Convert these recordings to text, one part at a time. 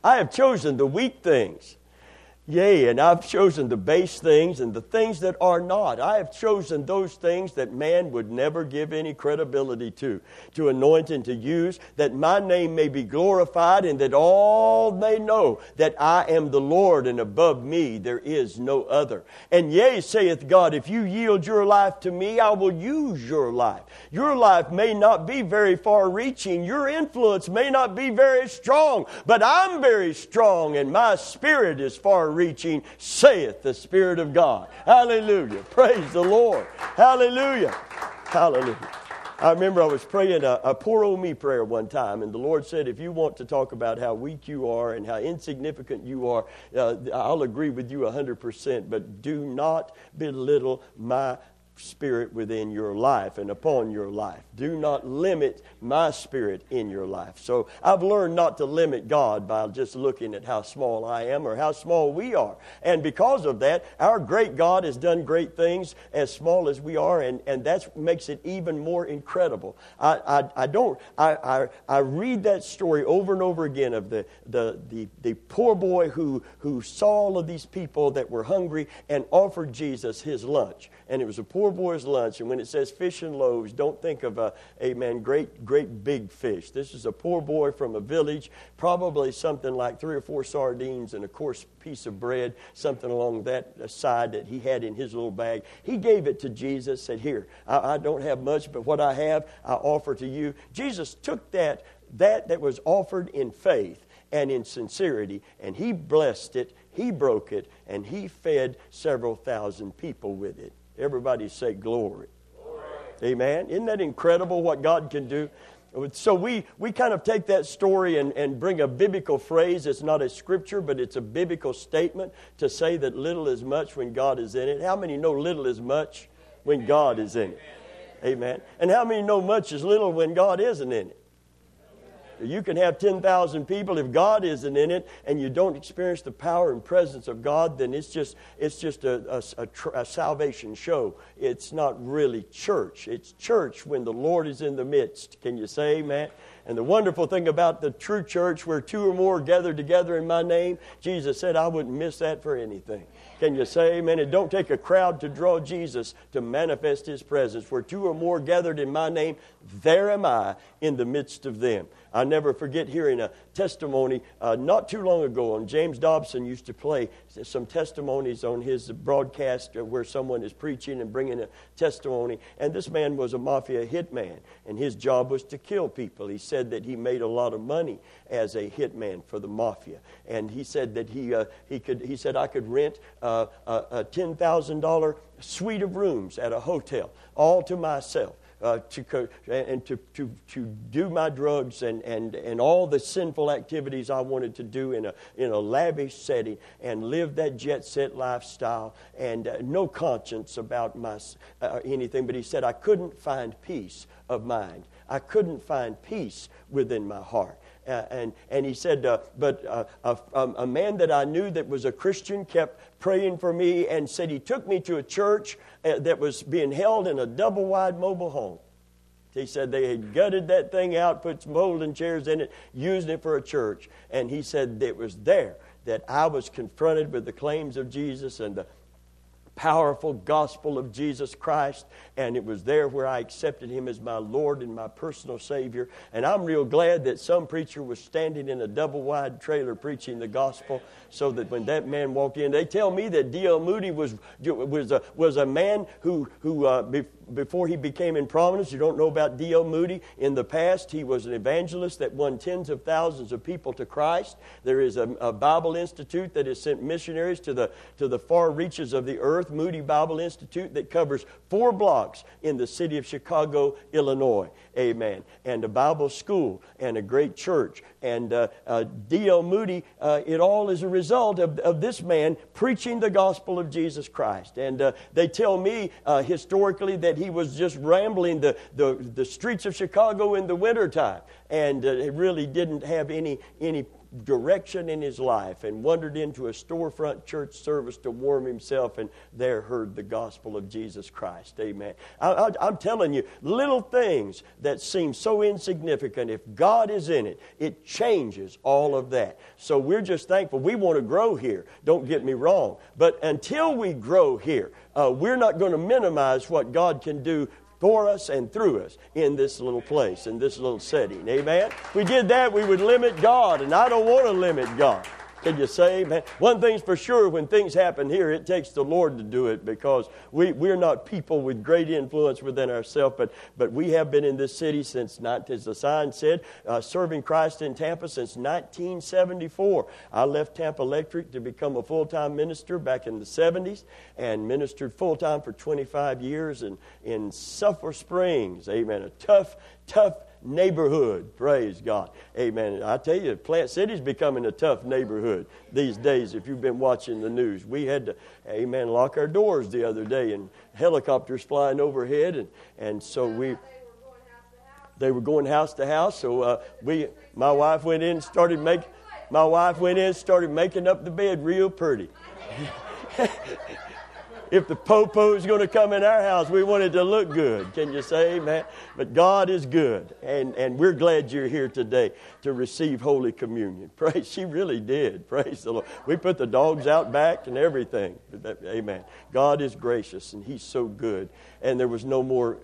I have chosen the weak things. Yea, and I've chosen the base things and the things that are not. I have chosen those things that man would never give any credibility to anoint and to use, that my name may be glorified and that all may know that I am the Lord, and above me there is no other. And yea, saith God, if you yield your life to me, I will use your life. Your life may not be very far-reaching. Your influence may not be very strong, but I'm very strong, and my spirit is far-reaching, saith the Spirit of God. Hallelujah. Praise the Lord. Hallelujah. Hallelujah. I remember I was praying a poor old me prayer one time, and the Lord said, if you want to talk about how weak you are and how insignificant you are, I'll agree with you 100%, but do not belittle my Spirit within your life and upon your life. Do not limit my Spirit in your life. So I've learned not to limit God by just looking at how small I am or how small we are. And because of that, our great God has done great things as small as we are, and that makes it even more incredible. I read that story over and over again of the poor boy who saw all of these people that were hungry and offered Jesus his lunch. And it was a poor boy's lunch. And when it says fish and loaves, don't think of great big fish. This is a poor boy from a village, probably something like 3 or 4 sardines and a coarse piece of bread, something along that side that he had in his little bag. He gave it to Jesus, said, here, I don't have much, but what I have, I offer to you. Jesus took that was offered in faith and in sincerity, and he blessed it, he broke it, and he fed several thousand people with it. Everybody say glory. Glory. Amen. Isn't that incredible what God can do? So we kind of take that story and bring a biblical phrase. It's not a scripture, but it's a biblical statement to say that little is much when God is in it. How many know little is much when God is in it? Amen. And how many know much is little when God isn't in it? You can have 10,000 people. If God isn't in it and you don't experience the power and presence of God, then it's just a salvation show. It's not really church. It's church when the Lord is in the midst. Can you say amen? And the wonderful thing about the true church, where 2 or more gathered together in my name, Jesus said I wouldn't miss that for anything. Can you say amen? It don't take a crowd to draw Jesus to manifest His presence. Where 2 or more gathered in my name, there am I in the midst of them. I never forget hearing a testimony not too long ago. And James Dobson used to play some testimonies on his broadcast where someone is preaching and bringing a testimony. And this man was a mafia hitman, and his job was to kill people. He said that he made a lot of money as a hitman for the mafia. And he said that he said I could rent a $10,000 suite of rooms at a hotel all to myself. To do my drugs and all the sinful activities I wanted to do in a lavish setting and live that jet set lifestyle and no conscience about anything. But he said I couldn't find peace of mind. I couldn't find peace within my heart. And he said, but a man that I knew that was a Christian kept praying for me and said he took me to a church that was being held in a double-wide mobile home. He said they had gutted that thing out, put some folding chairs in it, used it for a church. And he said it was there that I was confronted with the claims of Jesus and the powerful gospel of Jesus Christ, and it was there where I accepted Him as my Lord and my personal Savior. And I'm real glad that some preacher was standing in a double-wide trailer preaching the gospel, so that when that man walked in, they tell me that D.L. Moody was a man who before he became in prominence. You don't know about D.L. Moody. In the past, he was an evangelist that won tens of thousands of people to Christ. There is a Bible Institute that has sent missionaries to the far reaches of the earth, Moody Bible Institute, that covers 4 blocks in the city of Chicago, Illinois. Amen. And a Bible school and a great church. And D.L. Moody, it all is a result of this man preaching the gospel of Jesus Christ. And they tell me historically that he was just rambling the streets of Chicago in the wintertime. And it really didn't have any direction in his life and wandered into a storefront church service to warm himself, and there heard the gospel of Jesus Christ. Amen. I'm telling you, little things that seem so insignificant, if God is in it, it changes all of that. So we're just thankful. We want to grow here. Don't get me wrong. But until we grow here, we're not going to minimize what God can do for us and through us in this little place, in this little setting. Amen? If we did that, we would limit God, and I don't want to limit God. Can you say amen? One thing's for sure, when things happen here, it takes the Lord to do it, because we're not people with great influence within ourselves, but we have been in this city since, as the sign said, serving Christ in Tampa since 1974. I left Tampa Electric to become a full-time minister back in the 70s and ministered full-time for 25 years in Sulphur Springs. Amen. A tough neighborhood. Praise God. Amen. I tell you, Plant City's becoming a tough neighborhood these days if you've been watching the news. We had to, lock our doors the other day, and helicopters flying overhead, and so they were going house to house. So my wife went in and started making up the bed real pretty. If the popo's going to come in our house, we want it to look good. Can you say amen? But God is good, and we're glad you're here today to receive Holy Communion. Praise, she really did. Praise the Lord. We put the dogs out back and everything. Amen. God is gracious, and He's so good. And there was no one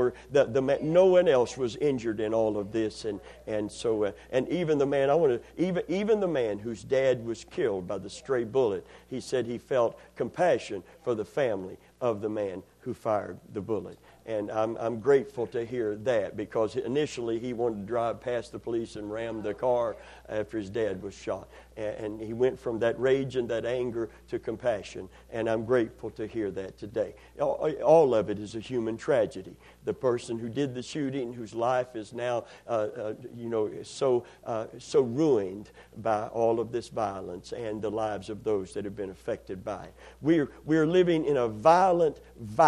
else was injured in all of this, and so even the man, even the man whose dad was killed by the stray bullet, he said he felt compassion for the family of the man who fired the bullet. And I'm grateful to hear that, because initially he wanted to drive past the police and ram the car after his dad was shot. And he went from that rage and that anger to compassion. And I'm grateful to hear that today. All of it is a human tragedy. The person who did the shooting, whose life is now, so ruined by all of this violence and the lives of those that have been affected by it. We're living in a violent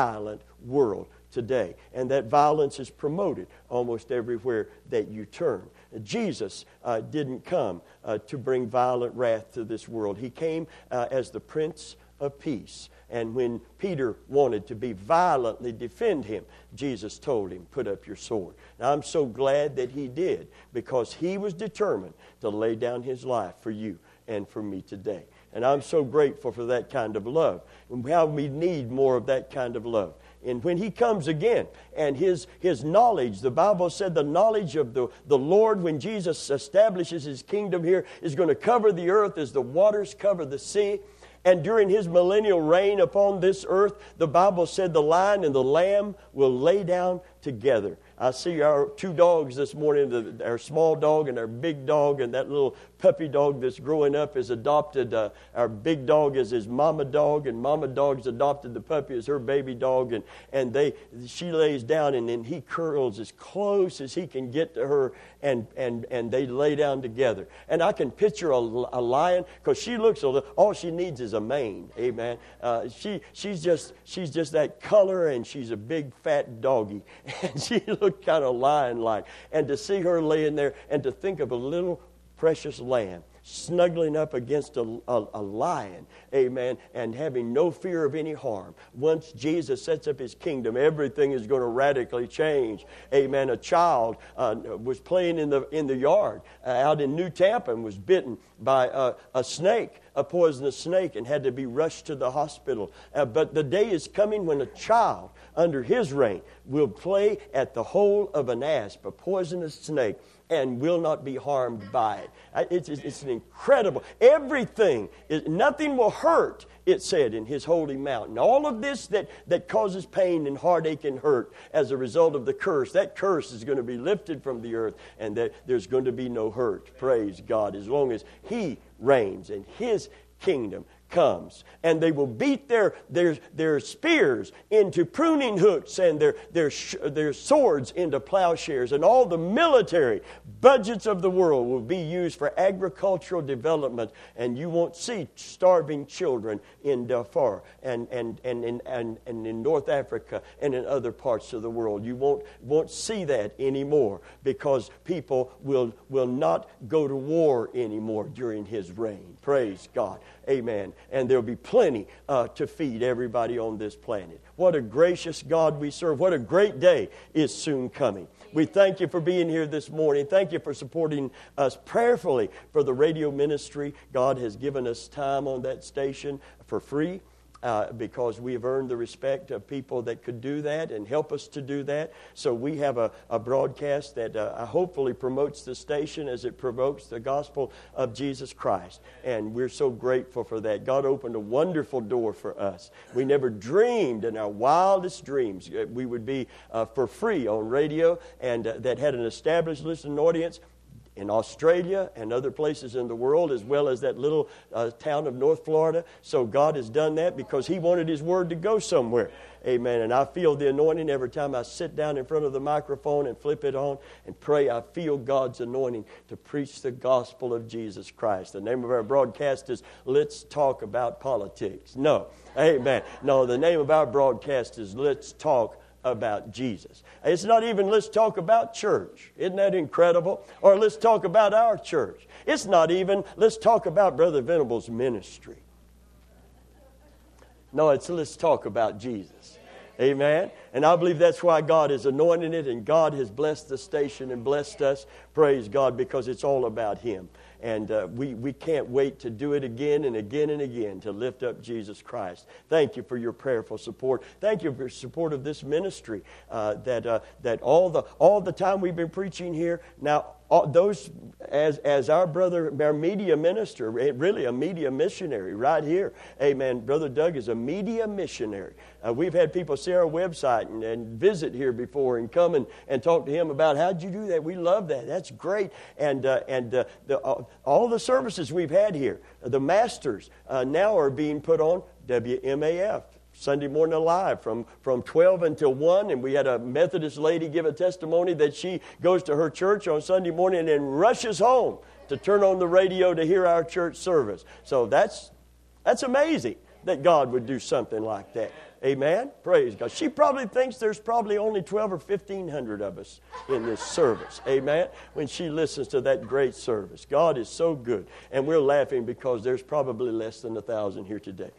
world today, and that violence is promoted almost everywhere that you turn. Jesus didn't come to bring violent wrath to this world. He came as the Prince of Peace. And when Peter wanted to be violently defend him, Jesus told him, put up your sword. Now, I'm so glad that he did, because he was determined to lay down his life for you and for me today. And I'm so grateful for that kind of love, and how we need more of that kind of love. And when He comes again, and His knowledge, the Bible said the knowledge of the Lord, when Jesus establishes His kingdom here, is going to cover the earth as the waters cover the sea. And during His millennial reign upon this earth, the Bible said the lion and the lamb will lay down together. I see our two dogs this morning, our small dog and our big dog, and that little puppy dog that's growing up is adopted. Our big dog is his mama dog, and mama dog's adopted the puppy as her baby dog, and she lays down, and then he curls as close as he can get to her, and they lay down together. And I can picture a lion, because she looks all she needs is a mane. Amen. She's just that color, and she's a big fat doggy, and she looks kind of lion-like. And to see her laying there, and to think of a little precious lamb snuggling up against a lion, amen, and having no fear of any harm. Once Jesus sets up His kingdom, everything is going to radically change. Amen. A child was playing in the yard out in New Tampa and was bitten by a snake, a poisonous snake, and had to be rushed to the hospital. But the day is coming when a child under His reign will play at the hole of an asp, a poisonous snake, and will not be harmed by it. It's an incredible. Nothing will hurt, it said, in His holy mountain. All of this that causes pain and heartache and hurt as a result of the curse, that curse is going to be lifted from the earth, and that there's going to be no hurt. Praise God. As long as He reigns and His kingdom comes, and they will beat their spears into pruning hooks and their swords into plowshares, and all the military budgets of the world will be used for agricultural development, and you won't see starving children in Darfur and in North Africa and in other parts of the world. You won't see that anymore, because people will not go to war anymore during His reign. Praise God. Amen. And there'll be plenty to feed everybody on this planet. What a gracious God we serve. What a great day is soon coming. We thank you for being here this morning. Thank you for supporting us prayerfully for the radio ministry. God has given us time on that station for free. Because we have earned the respect of people that could do that and help us to do that. So we have a broadcast that hopefully promotes the station as it provokes the gospel of Jesus Christ. And we're so grateful for that. God opened a wonderful door for us. We never dreamed in our wildest dreams we would be for free on radio, and that had an established listening audience in Australia and other places in the world, as well as that little town of North Florida. So God has done that because He wanted His Word to go somewhere. Amen. And I feel the anointing every time I sit down in front of the microphone and flip it on and pray. I feel God's anointing to preach the gospel of Jesus Christ. The name of our broadcast is Let's Talk About Politics. No. Amen. No, the name of our broadcast is Let's Talk About Jesus. It's not even let's talk about church. Isn't that incredible? Or let's talk about our church. It's not even let's talk about Brother Venable's ministry. No, it's let's talk about Jesus. Amen. And I believe that's why God is anointing it, and God has blessed the station and blessed us. Praise God, because it's all about Him. And we can't wait to do it again and again and again to lift up Jesus Christ. Thank you for your prayerful support. Thank you for your support of this ministry. That all the time we've been preaching here. Now, those as our brother, our media minister, really a media missionary right here. Amen. Brother Doug is a media missionary. We've had people see our website and visit here before and come and talk to him about how'd you do that. We love that. That's great. And all the services we've had here, the masters now are being put on WMAF. Sunday morning alive from 12 until 1, and we had a Methodist lady give a testimony that she goes to her church on Sunday morning and then rushes home to turn on the radio to hear our church service. So that's amazing that God would do something like that. Amen? Praise God. She probably thinks there's probably only 12 or 1,500 of us in this service. Amen? When she listens to that great service. God is so good. And we're laughing because there's probably less than 1,000 here today.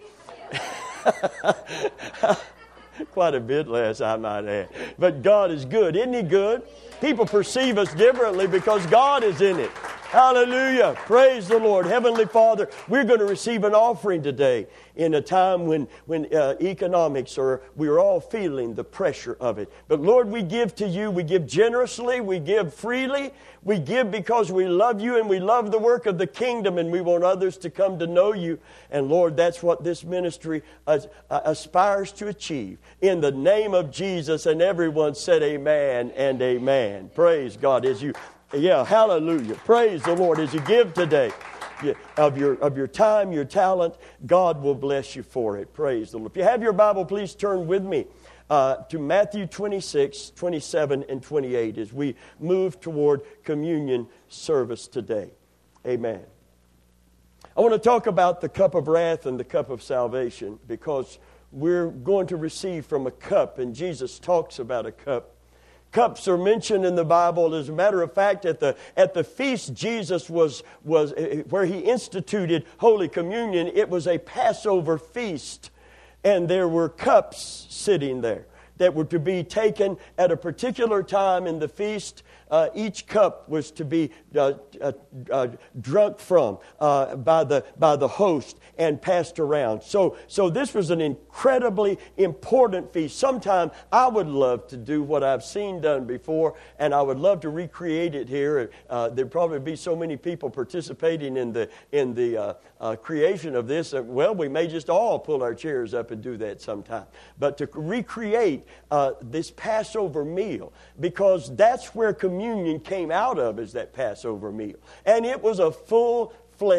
Quite a bit less, I might add. But God is good. Isn't He good? People perceive us differently because God is in it. Hallelujah. Praise the Lord. Heavenly Father, we're going to receive an offering today in a time when economics we're all feeling the pressure of it. But Lord, we give to You. We give generously. We give freely. We give because we love You and we love the work of the kingdom, and we want others to come to know You. And Lord, that's what this ministry aspires to achieve. In the name of Jesus, and everyone said amen and amen. Praise God. Hallelujah. Praise the Lord. As you give today of your time, your talent, God will bless you for it. Praise the Lord. If you have your Bible, please turn with me to Matthew 26, 27, and 28 as we move toward communion service today. Amen. I want to talk about the cup of wrath and the cup of salvation because we're going to receive from a cup, and Jesus talks about a cup. Cups are mentioned in the Bible. As a matter of fact, at the feast Jesus was where He instituted Holy Communion, it was a Passover feast. And there were cups sitting there that were to be taken at a particular time in the feast. Each cup was to be drunk from by the host and passed around. So this was an incredibly important feast. Sometime I would love to do what I've seen done before, and I would love to recreate it here. There'd probably be so many people participating in the creation of this. Well, we may just all pull our chairs up and do that sometime. But to recreate this Passover meal, because that's where communion came out of, is that Passover meal. And it was a full-fledged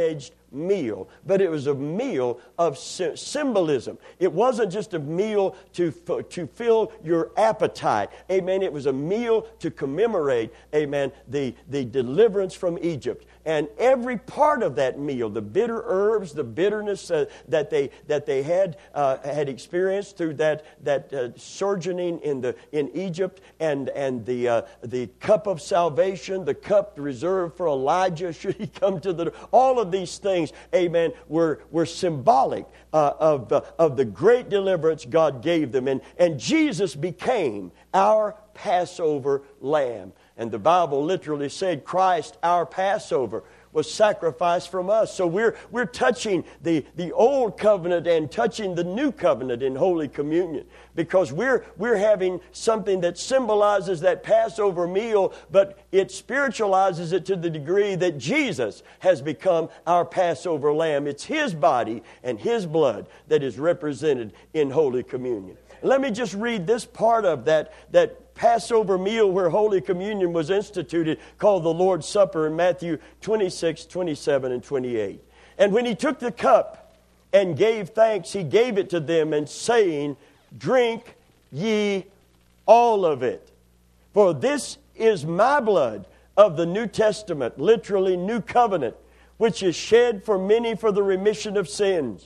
meal, but it was a meal of symbolism. It wasn't just a meal to fill your appetite. Amen. It was a meal to commemorate, amen, the deliverance from Egypt. And every part of that meal, the bitter herbs, the bitterness that they had experienced through that sojourning in Egypt, and the cup of salvation, the cup reserved for Elijah should he come to the. All of these things, amen, were symbolic of the great deliverance God gave them, and Jesus became our Passover lamb. And the Bible literally said Christ, our Passover, was sacrificed from us. So we're touching the old covenant and touching the new covenant in Holy Communion, because we're having something that symbolizes that Passover meal, but it spiritualizes it to the degree that Jesus has become our Passover lamb. It's His body and His blood that is represented in Holy Communion. Let me just read this part of that Passover meal where Holy Communion was instituted, called the Lord's Supper, in Matthew 26, 27, and 28. And when He took the cup and gave thanks, He gave it to them, and saying, "Drink ye all of it. For this is my blood of the New Testament," literally New Covenant, "which is shed for many for the remission of sins."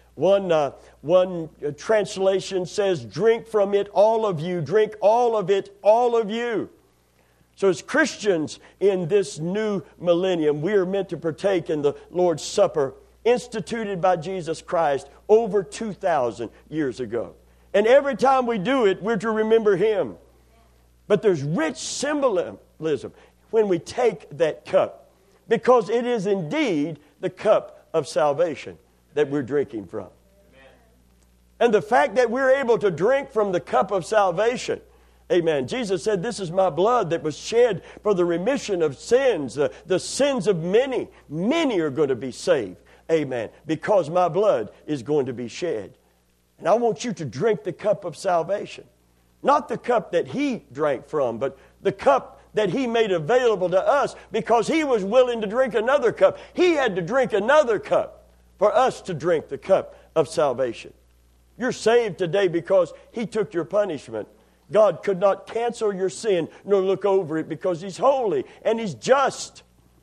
One translation says, "Drink from it, all of you. Drink all of it, all of you." So as Christians in this new millennium, we are meant to partake in the Lord's Supper, instituted by Jesus Christ over 2,000 years ago. And every time we do it, we're to remember Him. But there's rich symbolism when we take that cup, because it is indeed the cup of salvation that we're drinking from. Amen. And the fact that we're able to drink from the cup of salvation, amen. Jesus said, "This is my blood that was shed for the remission of sins," the sins of many. Many are going to be saved, amen, because my blood is going to be shed. And I want you to drink the cup of salvation. Not the cup that He drank from, but the cup that He made available to us, because He was willing to drink another cup. He had to drink another cup for us to drink the cup of salvation. You're saved today because He took your punishment. God could not cancel your sin nor look over it, because He's holy and He's just.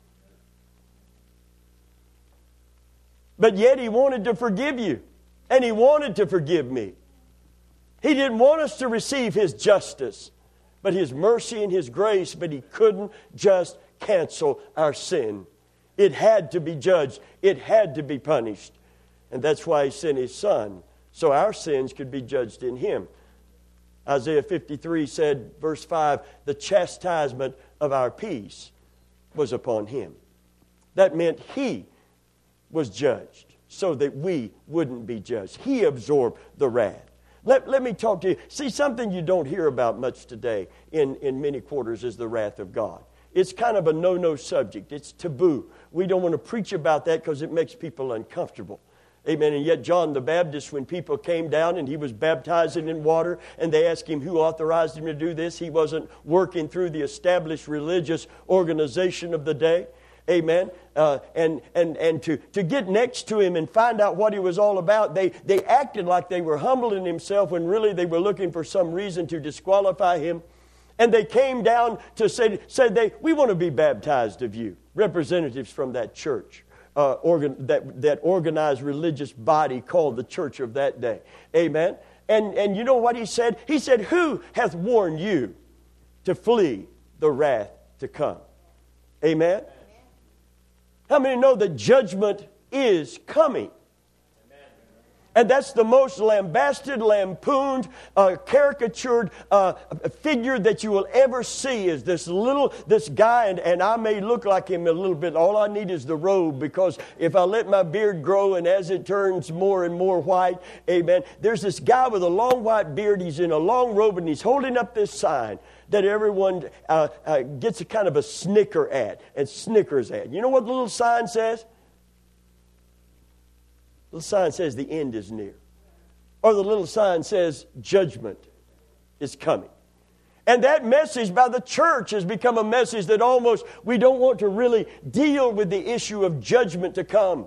But yet He wanted to forgive you, and He wanted to forgive me. He didn't want us to receive His justice, but His mercy and His grace, but He couldn't just cancel our sin. It had to be judged. It had to be punished. And that's why He sent His Son, so our sins could be judged in Him. Isaiah 53 said, verse 5, "The chastisement of our peace was upon Him." That meant He was judged so that we wouldn't be judged. He absorbed the wrath. Let me talk to you. See, something you don't hear about much today in many quarters is the wrath of God. It's kind of a no-no subject. It's taboo. We don't want to preach about that because it makes people uncomfortable. Amen. And yet John the Baptist, when people came down and he was baptizing in water, and they asked him who authorized him to do this, he wasn't working through the established religious organization of the day. Amen. And to get next to him and find out what he was all about, they acted like they were humbling himself when really they were looking for some reason to disqualify him. And they came down to said we want to be baptized of you. Representatives from that church, that organized religious body called the church of that day. Amen. And you know what he said? He said, "Who hath warned you to flee the wrath to come?" Amen. How many know that judgment is coming? And that's the most lambasted, lampooned, caricatured figure that you will ever see, is this guy, and I may look like him a little bit. All I need is the robe, because if I let my beard grow and as it turns more and more white, amen, there's this guy with a long white beard. He's in a long robe and he's holding up this sign that everyone gets a kind of a snicker at and snickers at. You know what the little sign says? The sign says the end is near. Or the little sign says judgment is coming. And that message by the church has become a message that almost we don't want to really deal with the issue of judgment to come.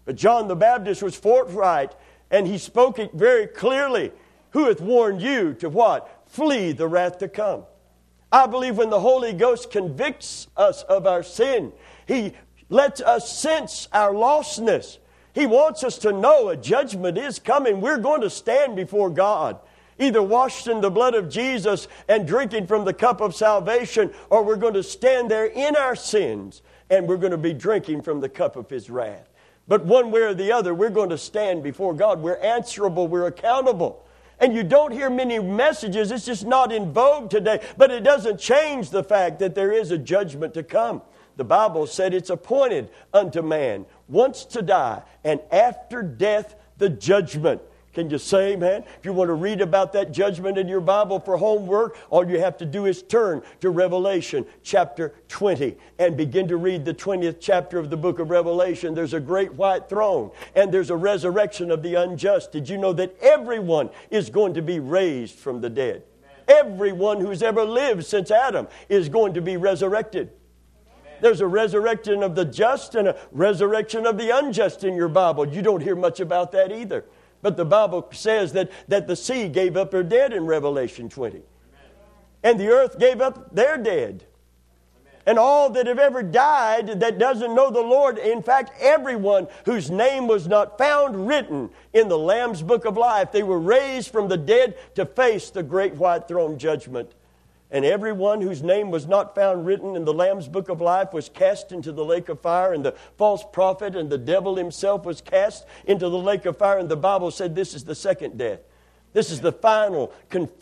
But John the Baptist was forthright, and he spoke it very clearly. Who hath warned you to what? Flee the wrath to come. I believe when the Holy Ghost convicts us of our sin, He lets us sense our lostness. He wants us to know a judgment is coming. We're going to stand before God, either washed in the blood of Jesus and drinking from the cup of salvation, or we're going to stand there in our sins and we're going to be drinking from the cup of His wrath. But one way or the other, we're going to stand before God. We're answerable. We're accountable. And you don't hear many messages. It's just not in vogue today. But it doesn't change the fact that there is a judgment to come. The Bible said it's appointed unto man once to die, and after death, the judgment. Can you say amen? If you want to read about that judgment in your Bible for homework, all you have to do is turn to Revelation chapter 20 and begin to read the 20th chapter of the book of Revelation. There's a great white throne and there's a resurrection of the unjust. Did you know that everyone is going to be raised from the dead? Everyone who's ever lived since Adam is going to be resurrected. There's a resurrection of the just and a resurrection of the unjust in your Bible. You don't hear much about that either. But the Bible says that the sea gave up her dead in Revelation 20. Amen. And the earth gave up their dead. Amen. And all that have ever died that doesn't know the Lord, in fact, everyone whose name was not found written in the Lamb's book of life, they were raised from the dead to face the great white throne judgment. And everyone whose name was not found written in the Lamb's book of life was cast into the lake of fire, and the false prophet and the devil himself was cast into the lake of fire. And the Bible said this is the second death. This is the final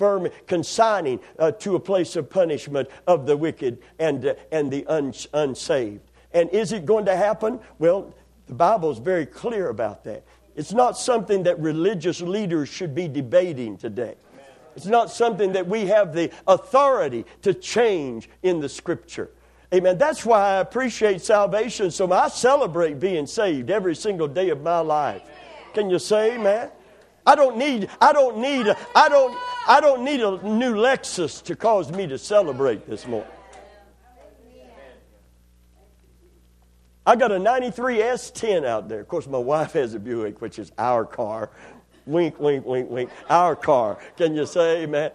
consigning to a place of punishment of the wicked and the unsaved. And is it going to happen? Well, the Bible is very clear about that. It's not something that religious leaders should be debating today. It's not something that we have the authority to change in the Scripture. Amen. That's why I appreciate salvation so much. I celebrate being saved every single day of my life. Can you say amen? I don't need a new Lexus to cause me to celebrate this morning. I got a 93 S10 out there. Of course, my wife has a Buick, which is our car. Wink, wink, wink, wink. Our car. Can you say amen?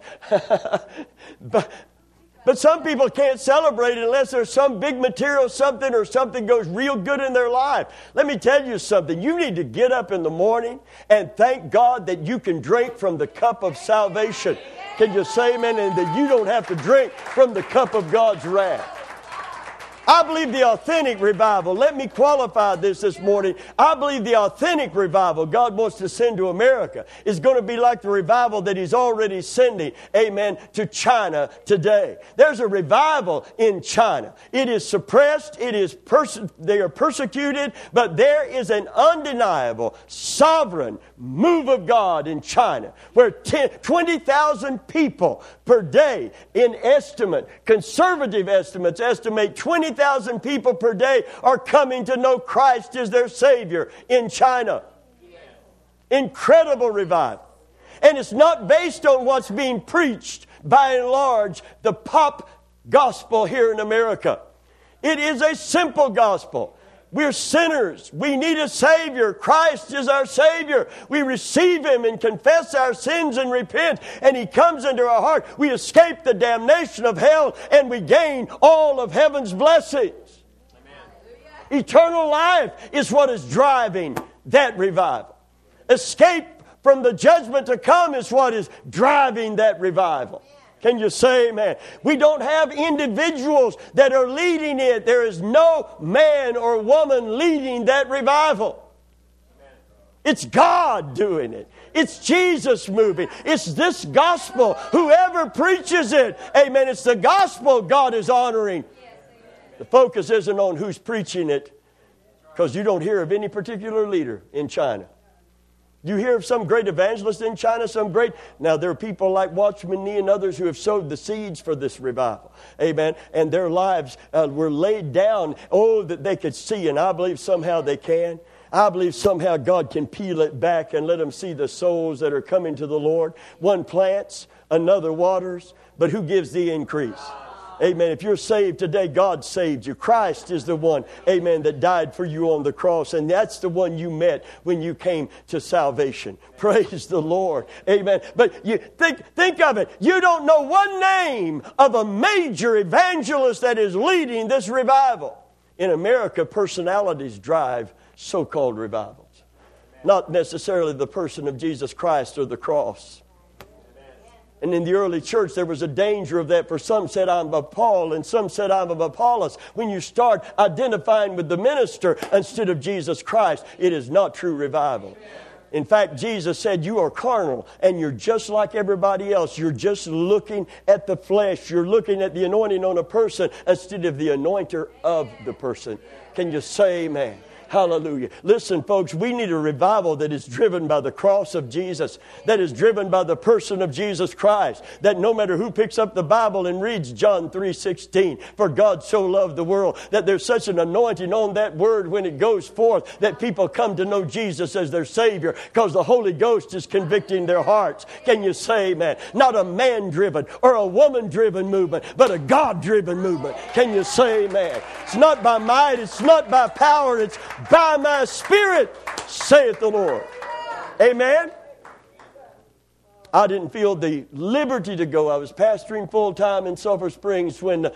But some people can't celebrate unless there's some big material something or something goes real good in their life. Let me tell you something. You need to get up in the morning and thank God that you can drink from the cup of salvation. Can you say amen? And that you don't have to drink from the cup of God's wrath. I believe the authentic revival, let me qualify this morning. I believe the authentic revival God wants to send to America is going to be like the revival that He's already sending, amen, to China today. There's a revival in China. It is suppressed, they are persecuted, but there is an undeniable, sovereign move of God in China where 20,000 people per day in estimate, conservative estimates estimate 20,000 people per day are coming to know Christ as their Savior in China. Incredible revival. And it's not based on what's being preached, by and large, the pop gospel here in America. It is a simple gospel. We're sinners. We need a Savior. Christ is our Savior. We receive Him and confess our sins and repent, and He comes into our heart. We escape the damnation of hell, and we gain all of heaven's blessings. Amen. Eternal life is what is driving that revival. Escape from the judgment to come is what is driving that revival. Can you say amen? We don't have individuals that are leading it. There is no man or woman leading that revival. It's God doing it. It's Jesus moving. It's this gospel. Whoever preaches it, amen, it's the gospel God is honoring. The focus isn't on who's preaching it, because you don't hear of any particular leader in China. You hear of some great evangelist in China, Now, there are people like Watchman Nee and others who have sowed the seeds for this revival. Amen. And their lives were laid down, that they could see. And I believe somehow they can. I believe somehow God can peel it back and let them see the souls that are coming to the Lord. One plants, another waters, but who gives the increase? Amen. If you're saved today, God saved you. Christ is the one, amen, that died for you on the cross. And that's the one you met when you came to salvation. Praise the Lord. Amen. But you think of it. You don't know one name of a major evangelist that is leading this revival. In America, personalities drive so-called revivals. Not necessarily the person of Jesus Christ or the cross. And in the early church, there was a danger of that. For some said, I'm of Paul, and some said, I'm of Apollos. When you start identifying with the minister instead of Jesus Christ, it is not true revival. In fact, Jesus said, you are carnal, and you're just like everybody else. You're just looking at the flesh. You're looking at the anointing on a person instead of the anointer of the person. Can you say amen? Hallelujah. Listen, folks, we need a revival that is driven by the cross of Jesus, that is driven by the person of Jesus Christ, that no matter who picks up the Bible and reads John 3:16, for God so loved the world, that there's such an anointing on that word when it goes forth that people come to know Jesus as their Savior because the Holy Ghost is convicting their hearts. Can you say amen? Not a man-driven or a woman-driven movement, but a God-driven movement. Can you say amen? It's not by might, it's not by power, it's by my Spirit, saith the Lord. Amen? I didn't feel the liberty to go. I was pastoring full-time in Sulphur Springs when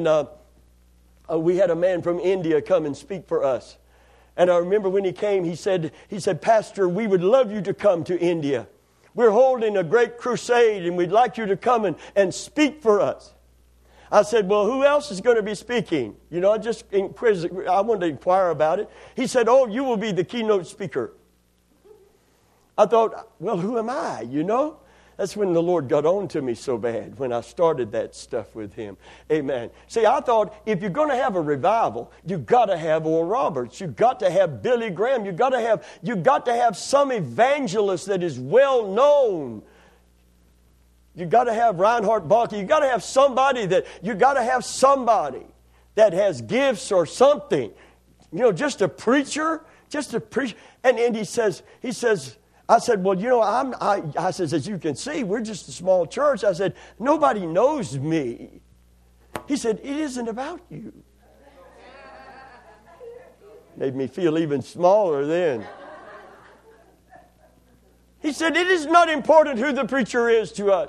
we had a man from India come and speak for us. And I remember when he came, he said, Pastor, we would love you to come to India. We're holding a great crusade and we'd like you to come and speak for us. I said, well, who else is going to be speaking? You know, I wanted to inquire about it. He said, oh, you will be the keynote speaker. I thought, well, who am I, you know? That's when the Lord got on to me so bad, when I started that stuff with Him. Amen. See, I thought, if you're going to have a revival, you've got to have Oral Roberts. You've got to have Billy Graham. You've got to have some evangelist that is well known. You've got to have Reinhard Bonnke. You've got to have somebody that has gifts or something. You know, just a preacher. And he says, I said, well, you know, I said, as you can see, we're just a small church. I said, nobody knows me. He said, it isn't about you. Made me feel even smaller then. He said, it is not important who the preacher is to us.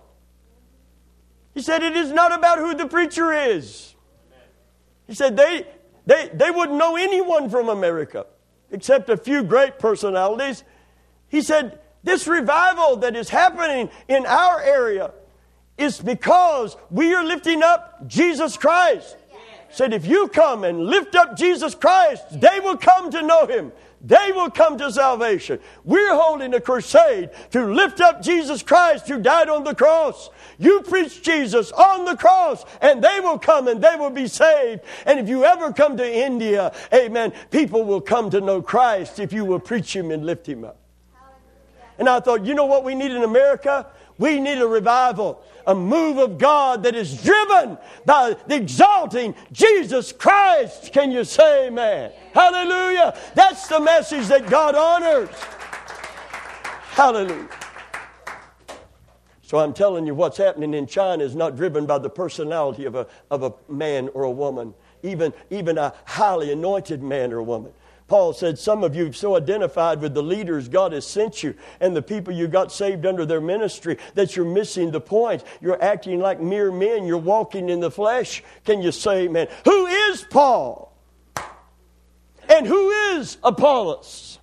He said, it is not about who the preacher is. He said, they wouldn't know anyone from America except a few great personalities. He said, this revival that is happening in our area is because we are lifting up Jesus Christ. He said, if you come and lift up Jesus Christ, they will come to know Him. They will come to salvation. We're holding a crusade to lift up Jesus Christ who died on the cross. You preach Jesus on the cross and they will come and they will be saved. And if you ever come to India, amen, people will come to know Christ if you will preach Him and lift Him up. And I thought, you know what we need in America? We need a revival, a move of God that is driven by the exalting Jesus Christ. Can you say amen? Hallelujah. That's the message that God honors. Hallelujah. So I'm telling you, what's happening in China is not driven by the personality of a man or a woman, even a highly anointed man or woman. Paul said, some of you have so identified with the leaders God has sent you and the people you got saved under their ministry that you're missing the point. You're acting like mere men. You're walking in the flesh. Can you say amen? Who is Paul? And who is Apollos?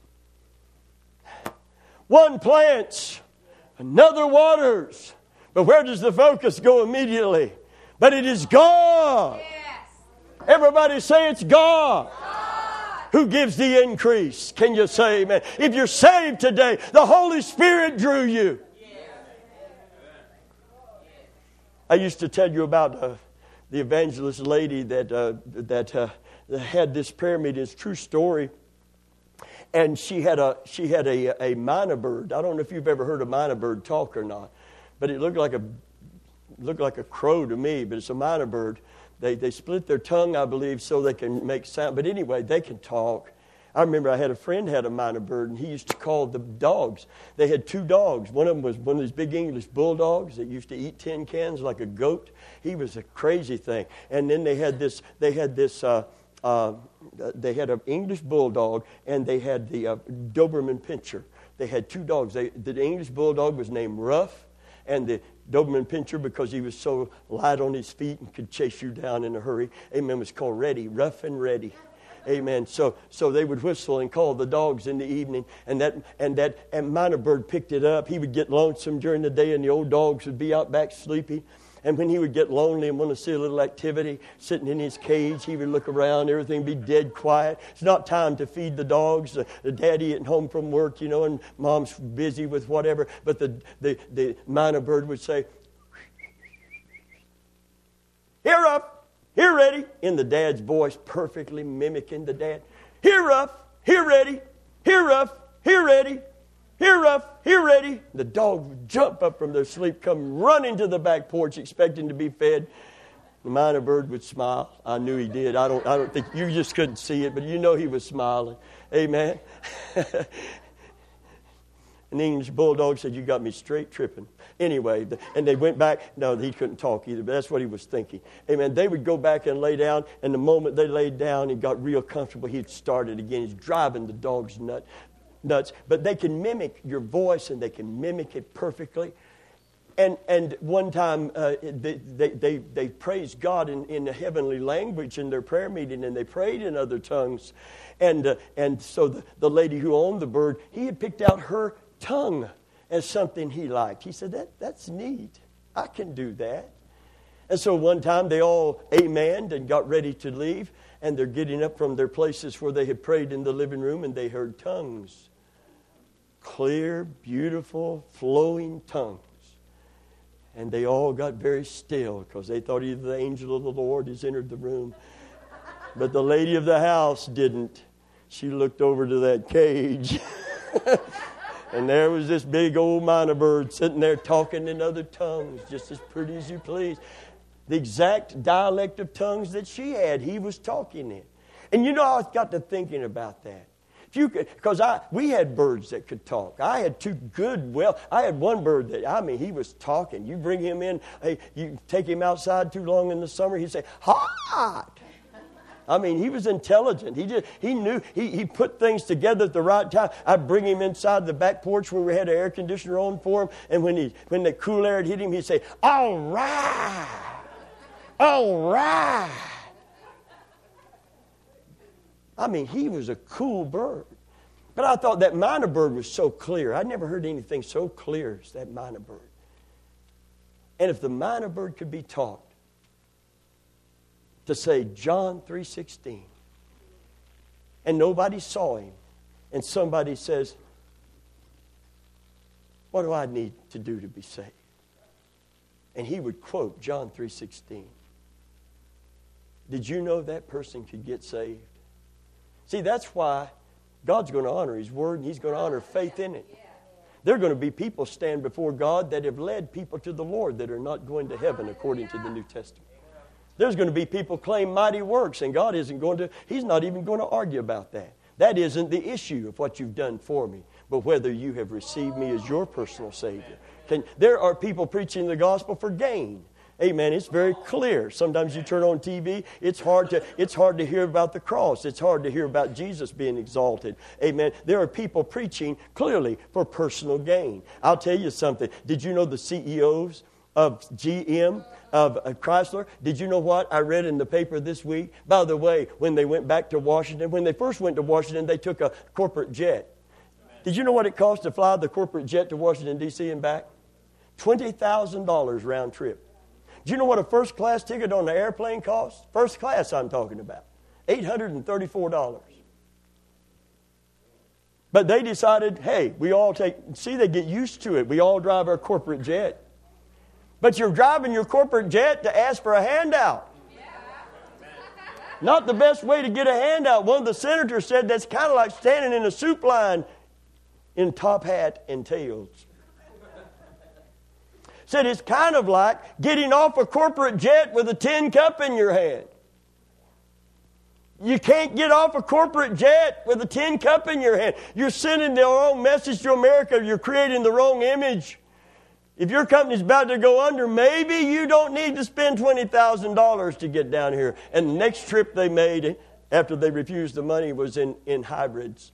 One plants, another waters. But where does the focus go immediately? But it is God. Yes. Everybody say it's God. Who gives the increase. Can you say amen? If you're saved today, the Holy Spirit drew you. I used to tell you about the evangelist lady that had this prayer meeting. It's a true story. And she had a minor bird. I don't know if you've ever heard a minor bird talk or not, but it looked like a crow to me, but it's a minor bird. They split their tongue, I believe, so they can make sound. But anyway, they can talk. I remember I had a friend had a minor bird, and he used to call the dogs. They had 2 dogs. One of them was one of these big English bulldogs that used to eat tin cans like a goat. He was a crazy thing. And then they had an English bulldog, and they had the Doberman Pinscher. They had 2 dogs. The English bulldog was named Ruff, and the Doberman Pinscher, because he was so light on his feet and could chase you down in a hurry, amen, was called Reddy, Rough and Ready. Amen. So they would whistle and call the dogs in the evening, and minor bird picked it up. He would get lonesome during the day, and the old dogs would be out back sleeping. And when he would get lonely and want to see a little activity, sitting in his cage, he would look around, everything would be dead quiet. It's not time to feed the dogs. The daddy getting home from work, and mom's busy with whatever. But the minor bird would say, "Here up. Here, Reddy," in the dad's voice, perfectly mimicking the dad. "Here, Ruff. Here, Reddy. Here, Ruff. Here, Reddy. Here, Ruff. Here, Reddy." The dog would jump up from their sleep, come running to the back porch, expecting to be fed. The minor bird would smile. I knew he did. I don't think you just couldn't see it, but he was smiling. Amen. And the English bulldog said, "You got me straight tripping." Anyway, and they went back. No, he couldn't talk either, but that's what he was thinking. Amen. They would go back and lay down, and the moment they laid down and got real comfortable, he'd start it again. He's driving the dogs nuts. But they can mimic your voice, and they can mimic it perfectly. And one time they praised God in a heavenly language in their prayer meeting, and they prayed in other tongues. And so the lady who owned the bird, he had picked out her tongue as something he liked. He said, that's neat. I can do that. And so one time they all amened and got ready to leave, and they're getting up from their places where they had prayed in the living room, and they heard tongues. Clear, beautiful, flowing tongues. And they all got very still because they thought either the angel of the Lord has entered the room. But the lady of the house didn't. She looked over to that cage. And there was this big old minor bird sitting there talking in other tongues, just as pretty as you please. The exact dialect of tongues that she had, he was talking in. And I got to thinking about that. Because we had birds that could talk. I had 2 good, I had one bird that, he was talking. You bring him in, you take him outside too long in the summer, he'd say, "Hot!" He was intelligent. He knew, he put things together at the right time. I'd bring him inside the back porch where we had an air conditioner on for him, and when the cool air had hit him, he'd say, "All right! All right!" He was a cool bird. But I thought that minor bird was so clear. I'd never heard anything so clear as that minor bird. And if the minor bird could be taught to say John 3:16, and nobody saw him, and somebody says, "What do I need to do to be saved?" And he would quote John 3:16. Did you know that person could get saved? See, that's why God's going to honor His Word, and He's going to honor faith in it. There are going to be people stand before God that have led people to the Lord that are not going to heaven according to the New Testament. There's going to be people claim mighty works, and God He's not even going to argue about that. That isn't the issue of what you've done for me, but whether you have received me as your personal Savior. There are people preaching the gospel for gain. Amen. It's very clear. Sometimes you turn on TV, it's hard to hear about the cross. It's hard to hear about Jesus being exalted. Amen. There are people preaching clearly for personal gain. I'll tell you something. Did you know the CEOs of GM, of Chrysler? Did you know what I read in the paper this week? By the way, when they went back to Washington, when they first went to Washington, they took a corporate jet. Did you know what it cost to fly the corporate jet to Washington, D.C. and back? $20,000 round trip. Do you know what a first class ticket on the airplane costs? First class I'm talking about. $834. But they decided, hey, they get used to it. We all drive our corporate jet. But you're driving your corporate jet to ask for a handout. Not the best way to get a handout. One of the senators said that's kind of like standing in a soup line in top hat and tails. Said it's kind of like getting off a corporate jet with a tin cup in your hand. You can't get off a corporate jet with a tin cup in your hand. You're sending the wrong message to America. You're creating the wrong image. If your company's about to go under, maybe you don't need to spend $20,000 to get down here. And the next trip they made after they refused the money was in hybrids.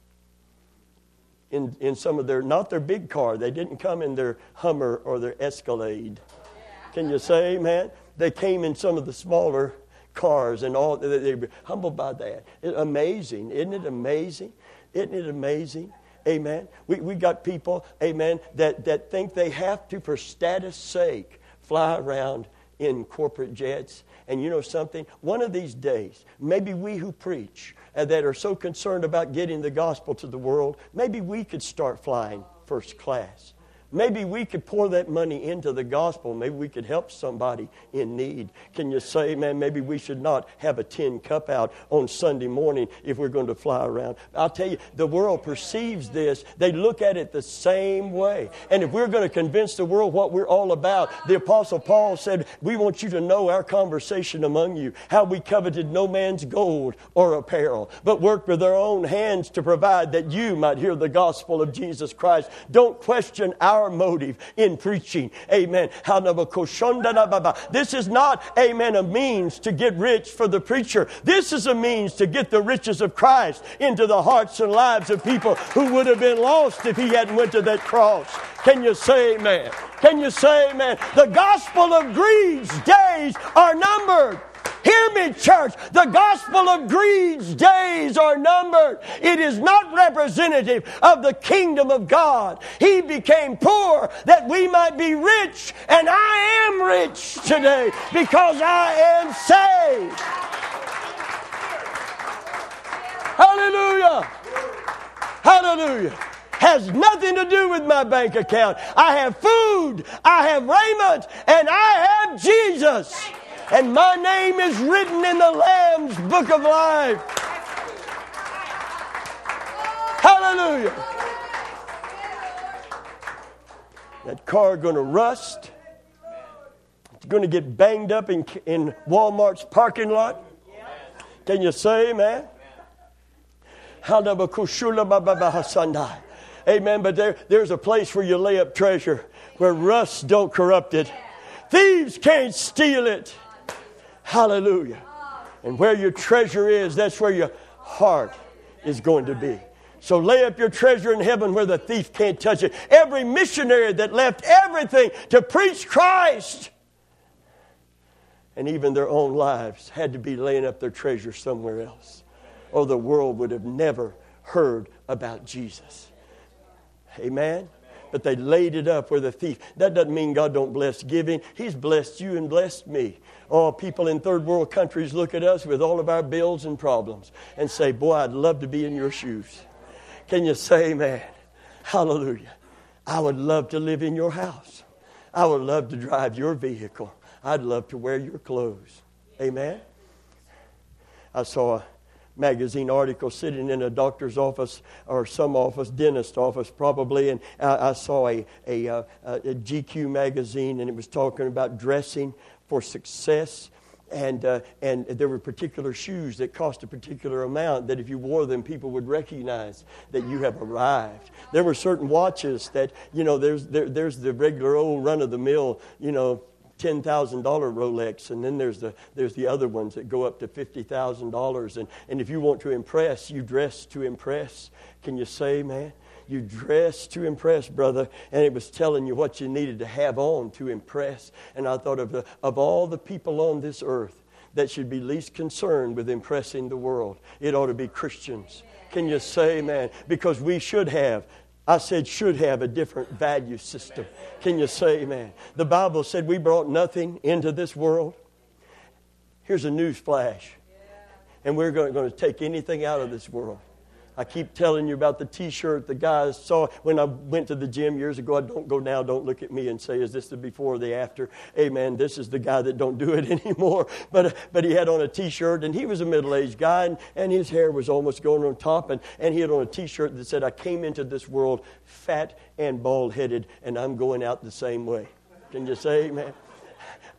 In some of their, not their big car. They didn't come in their Hummer or their Escalade. Can you say amen? They came in some of the smaller cars and all. They were humbled by that. Amazing. Isn't it amazing? Isn't it amazing? Amen. We got people, amen, that think they have to, for status sake, fly around in corporate jets. And you know something? One of these days, maybe we who preach that are so concerned about getting the gospel to the world, maybe we could start flying first class. Maybe we could pour that money into the gospel. Maybe we could help somebody in need. Can you say, man, maybe we should not have a tin cup out on Sunday morning if we're going to fly around? I'll tell you, the world perceives this. They look at it the same way. And if we're going to convince the world what we're all about, the Apostle Paul said, we want you to know our conversation among you, how we coveted no man's gold or apparel, but worked with our own hands to provide that you might hear the gospel of Jesus Christ. Don't question our motive in preaching. Amen. This is not, amen, a means to get rich for the preacher. This is a means to get the riches of Christ into the hearts and lives of people who would have been lost if he hadn't went to that cross. Can you say amen? Can you say amen? The gospel of greed's days are numbered. Hear me, church. The gospel of greed's days are numbered. It is not representative of the kingdom of God. He became poor that we might be rich, and I am rich today because I am saved. Hallelujah. Hallelujah. Has nothing to do with my bank account. I have food, I have raiment, and I have Jesus. And my name is written in the Lamb's book of life. Hallelujah. That car going to rust. It's going to get banged up in Walmart's parking lot. Can you say amen? Amen. But there's a place where you lay up treasure where rust don't corrupt it. Thieves can't steal it. Hallelujah. And where your treasure is, that's where your heart is going to be. So lay up your treasure in heaven where the thief can't touch it. Every missionary that left everything to preach Christ, and even their own lives, had to be laying up their treasure somewhere else, or the world would have never heard about Jesus. Amen? But they laid it up where the thief. That doesn't mean God don't bless giving. He's blessed you and blessed me. Oh, people in third world countries look at us with all of our bills and problems and say, boy, I'd love to be in your shoes. Can you say amen? Hallelujah. I would love to live in your house. I would love to drive your vehicle. I'd love to wear your clothes. Amen? I saw a magazine article sitting in a doctor's office or some office, dentist office probably, and I saw a GQ magazine, and it was talking about dressing for success, and there were particular shoes that cost a particular amount that if you wore them, people would recognize that you have arrived. There were certain watches that, you know, there's the regular old run-of-the-mill, you know, $10,000 Rolex, and then there's the other ones that go up to $50,000. And if you want to impress, you dress to impress. Can you say, man? You dress to impress, brother. And it was telling you what you needed to have on to impress. And I thought of all the people on this earth that should be least concerned with impressing the world, it ought to be Christians. Can you say, man? Because we should have. I said should have a different value system. Can you say amen? The Bible said we brought nothing into this world. Here's a news flash. And we're going to take anything out of this world. I keep telling you about the T-shirt the guys saw when I went to the gym years ago. I don't go now, don't look at me and say, is this the before or the after? Amen. This is the guy that don't do it anymore. But he had on a T-shirt, and he was a middle-aged guy, and his hair was almost going on top, and he had on a T-shirt that said, I came into this world fat and bald-headed, and I'm going out the same way. Can you say amen?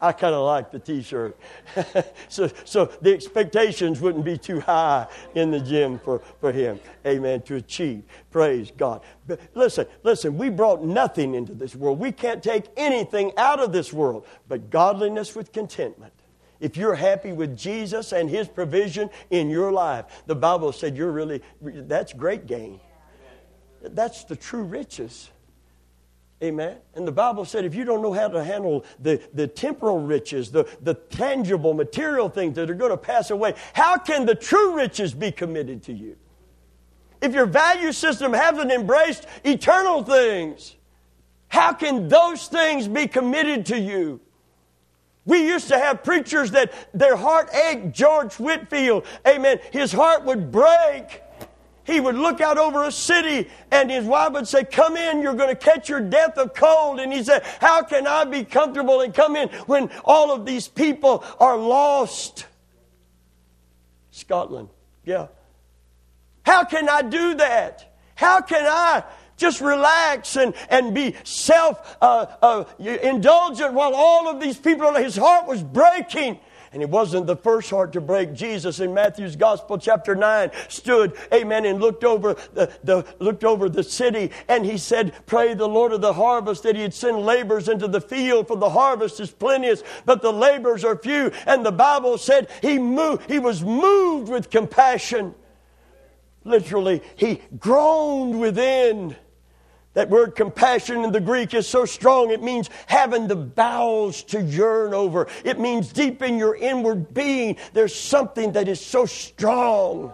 I kind of like the T-shirt. so the expectations wouldn't be too high in the gym for him. Amen. To achieve. Praise God. But listen, we brought nothing into this world. We can't take anything out of this world but godliness with contentment. If you're happy with Jesus and His provision in your life, the Bible said that's great gain. That's the true riches. Amen. And the Bible said if you don't know how to handle the temporal riches, the tangible material things that are going to pass away, how can the true riches be committed to you? If your value system hasn't embraced eternal things, how can those things be committed to you? We used to have preachers that their heart ached. George Whitefield, amen, his heart would break. He would look out over a city and his wife would say, come in, you're going to catch your death of cold. And he said, how can I be comfortable and come in when all of these people are lost? Scotland, yeah. How can I do that? How can I just relax and be self-indulgent while all of these people, his heart was breaking? And it wasn't the first heart to break. Jesus in Matthew's Gospel, chapter 9, stood, amen, and looked over the city. And He said, pray the Lord of the harvest that He'd send laborers into the field, for the harvest is plenteous, but the laborers are few. And the Bible said He was moved with compassion. Literally, He groaned within. That word compassion in the Greek is so strong, it means having the bowels to yearn over. It means deep in your inward being, there's something that is so strong.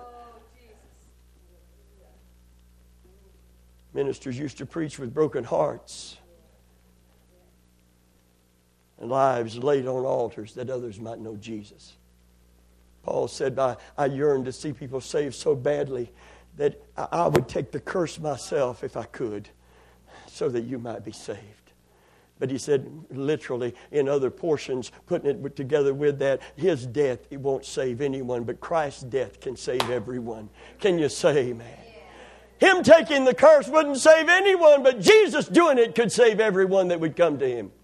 Ministers used to preach with broken hearts and lives laid on altars that others might know Jesus. Paul said, I yearn to see people saved so badly that I would take the curse myself if I could, so that you might be saved. But he said, literally, in other portions, putting it together with that, His death, it won't save anyone, but Christ's death can save everyone. Can you say amen? Him taking the curse wouldn't save anyone, but Jesus doing it could save everyone that would come to Him.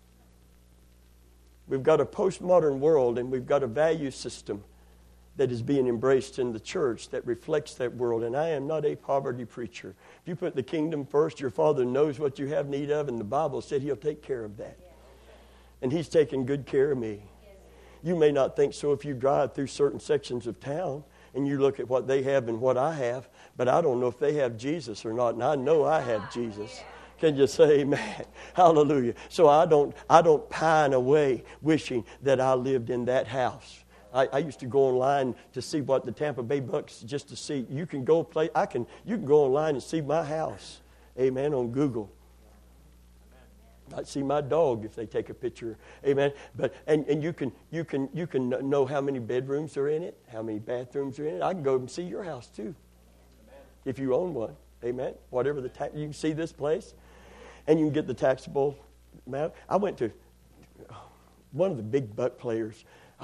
We've got a postmodern world, and we've got a value system that is being embraced in the church that reflects that world. And I am not a poverty preacher. If you put the kingdom first, your Father knows what you have need of, and the Bible said He'll take care of that. And He's taking good care of me. You may not think so if you drive through certain sections of town and you look at what they have and what I have, but I don't know if they have Jesus or not, and I know I have Jesus. Can you say amen? Hallelujah. So I don't pine away wishing that I lived in that house. I used to go online to see what the Tampa Bay Bucks, just to see. You can go online and see my house. Amen. On Google. I'd see my dog if they take a picture. Amen. But and you can know how many bedrooms are in it, how many bathrooms are in it. I can go and see your house too, if you own one. Amen. Whatever you can see this place, and you can get the taxable amount. I went to one of the big Buck players.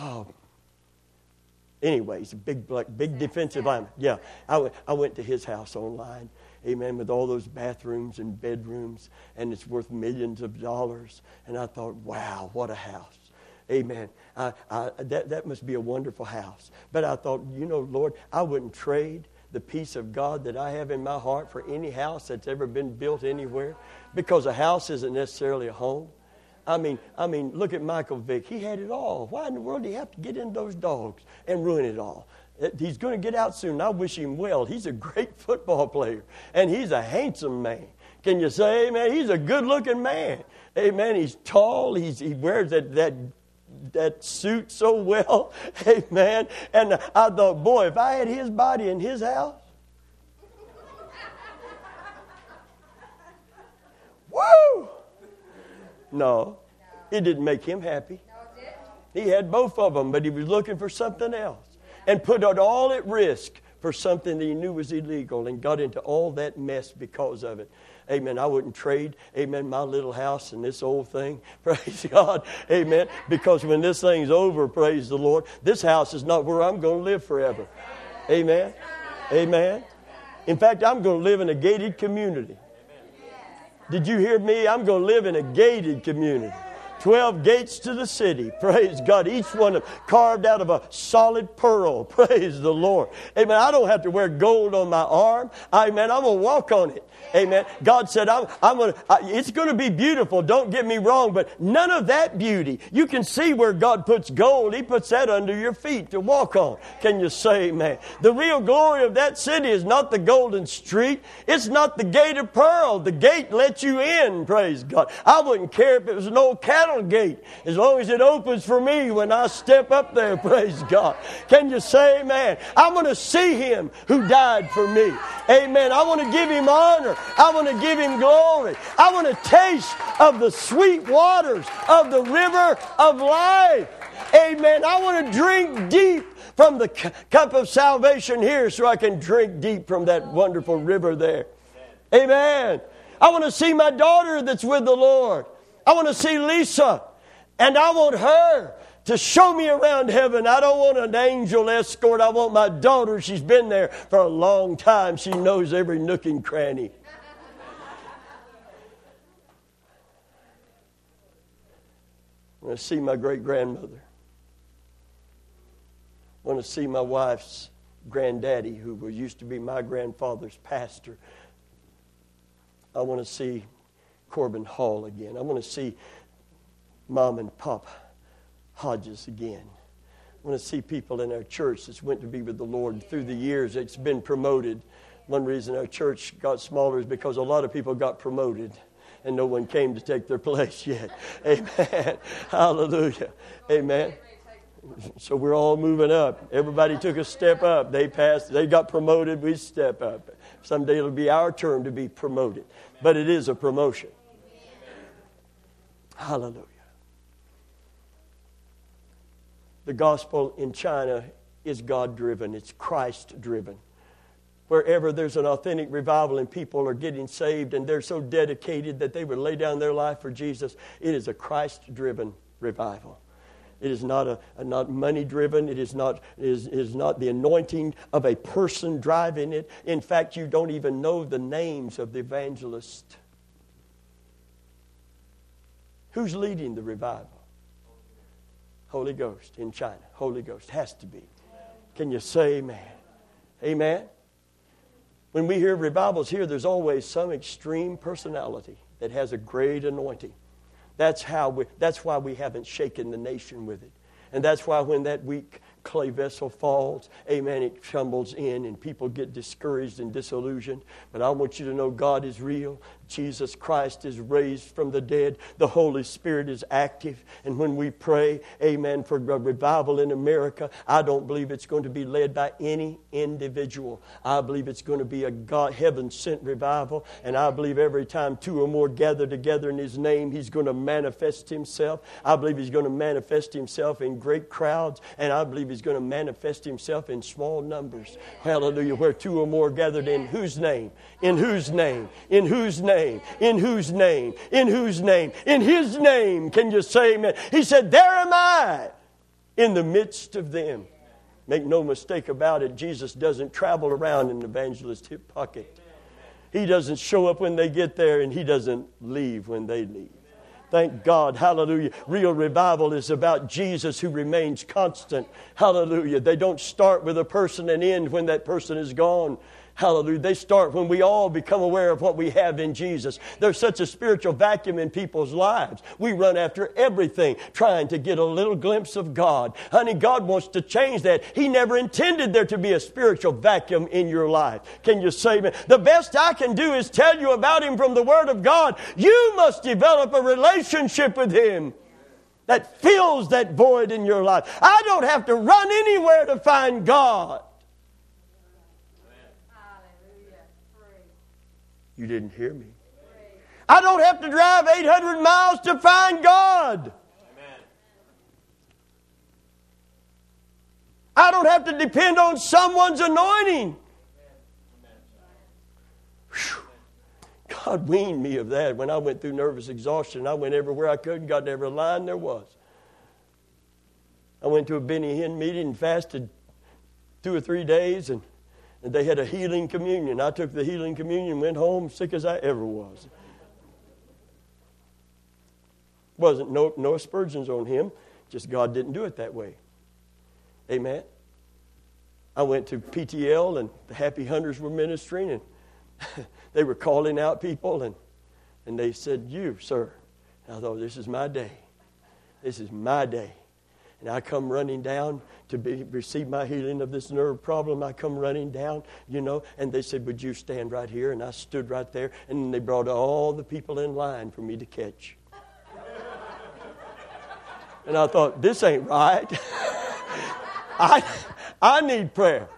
Anyways, a big defensive lineman. Yeah, I went to his house online, amen, with all those bathrooms and bedrooms, and it's worth millions of dollars. And I thought, wow, what a house. Amen. That must be a wonderful house. But I thought, Lord, I wouldn't trade the peace of God that I have in my heart for any house that's ever been built anywhere, because a house isn't necessarily a home. I mean, look at Michael Vick. He had it all. Why in the world do you have to get in those dogs and ruin it all? He's going to get out soon. I wish him well. He's a great football player, and he's a handsome man. Can you say amen? He's a good-looking man. Amen. He's tall. He wears that suit so well. Amen. And I thought, boy, if I had his body in his house, woo! No, it didn't make him happy. He had both of them, but he was looking for something else and put it all at risk for something that he knew was illegal and got into all that mess because of it. Amen. I wouldn't trade, amen, my little house and this old thing. Praise God. Amen. Because when this thing's over, praise the Lord, this house is not where I'm going to live forever. Amen. Amen. In fact, I'm going to live in a gated community. Did you hear me? I'm going to live in a gated community. 12 gates to the city. Praise God. Each one of them carved out of a solid pearl. Praise the Lord. Amen. I don't have to wear gold on my arm. Amen. I'm going to walk on it. Amen. God said, it's going to be beautiful. Don't get me wrong, but none of that beauty. You can see where God puts gold. He puts that under your feet to walk on. Can you say amen? The real glory of that city is not the golden street. It's not the gate of pearl. The gate lets you in. Praise God. I wouldn't care if it was an old cattle gate, as long as it opens for me when I step up there. Praise God. Can you say amen? I want to see Him who died for me. Amen. I want to give Him honor. I want to give Him glory. I want to taste of the sweet waters of the river of life. Amen. I want to drink deep from the cup of salvation here so I can drink deep from that wonderful river there. Amen. I want to see my daughter that's with the Lord. I want to see Lisa, and I want her to show me around heaven. I don't want an angel escort. I want my daughter. She's been there for a long time. She knows every nook and cranny. I want to see my great-grandmother. I want to see my wife's granddaddy, who used to be my grandfather's pastor. I want to see Corbin Hall again. I want to see Mom and Pop Hodges again. I want to see people in our church that's went to be with the Lord. Through the years, it's been promoted. One reason our church got smaller is because a lot of people got promoted and no one came to take their place yet. Amen. Hallelujah. Amen. So we're all moving up. Everybody took a step up. They passed. They got promoted. We step up. Someday it'll be our turn to be promoted. But it is a promotion. Hallelujah. The gospel in China is God-driven. It's Christ-driven. Wherever there's an authentic revival and people are getting saved and they're so dedicated that they would lay down their life for Jesus, it is a Christ-driven revival. It is not not money-driven. It is not the anointing of a person driving it. In fact, you don't even know the names of the evangelists. Who's leading the revival? Holy Ghost in China. Holy Ghost has to be. Can you say amen? Amen? When we hear revivals here, there's always some extreme personality that has a great anointing. That's why we haven't shaken the nation with it. And that's why when that weak clay vessel falls, amen, it tumbles in and people get discouraged and disillusioned. But I want you to know God is real. Jesus Christ is raised from the dead. The Holy Spirit is active. And when we pray, amen, for a revival in America, I don't believe it's going to be led by any individual. I believe it's going to be a God, heaven-sent revival. And I believe every time two or more gather together in His name, He's going to manifest Himself. I believe He's going to manifest Himself in great crowds. And I believe He's going to manifest Himself in small numbers. Hallelujah. Where two or more gathered in whose name? In whose name? In whose name? In whose name? In whose name? In His name. Can you say amen? He said, there am I in the midst of them. Make no mistake about it, Jesus doesn't travel around in an evangelist's hip pocket. He doesn't show up when they get there, and He doesn't leave when they leave. Thank God. Hallelujah. Real revival is about Jesus who remains constant. Hallelujah. They don't start with a person and end when that person is gone. Hallelujah. They start when we all become aware of what we have in Jesus. There's such a spiritual vacuum in people's lives. We run after everything, trying to get a little glimpse of God. Honey, God wants to change that. He never intended there to be a spiritual vacuum in your life. Can you say amen? The best I can do is tell you about Him from the Word of God. You must develop a relationship with Him that fills that void in your life. I don't have to run anywhere to find God. You didn't hear me. I don't have to drive 800 miles to find God. I don't have to depend on someone's anointing. Whew. God weaned me of that. When I went through nervous exhaustion, I went everywhere I could and got in every line there was. I went to a Benny Hinn meeting and fasted 2 or 3 days, and they had a healing communion. I took the healing communion, went home sick as I ever was. Wasn't no aspersions on him. Just God didn't do it that way. Amen. I went to PTL and the Happy Hunters were ministering and they were calling out people and they said, "You, sir." And I thought, this is my day. This is my day. And I come running down to receive my healing of this nerve problem. I come running down, and they said, "Would you stand right here?" And I stood right there. And then they brought all the people in line for me to catch. And I thought, this ain't right. I need prayer.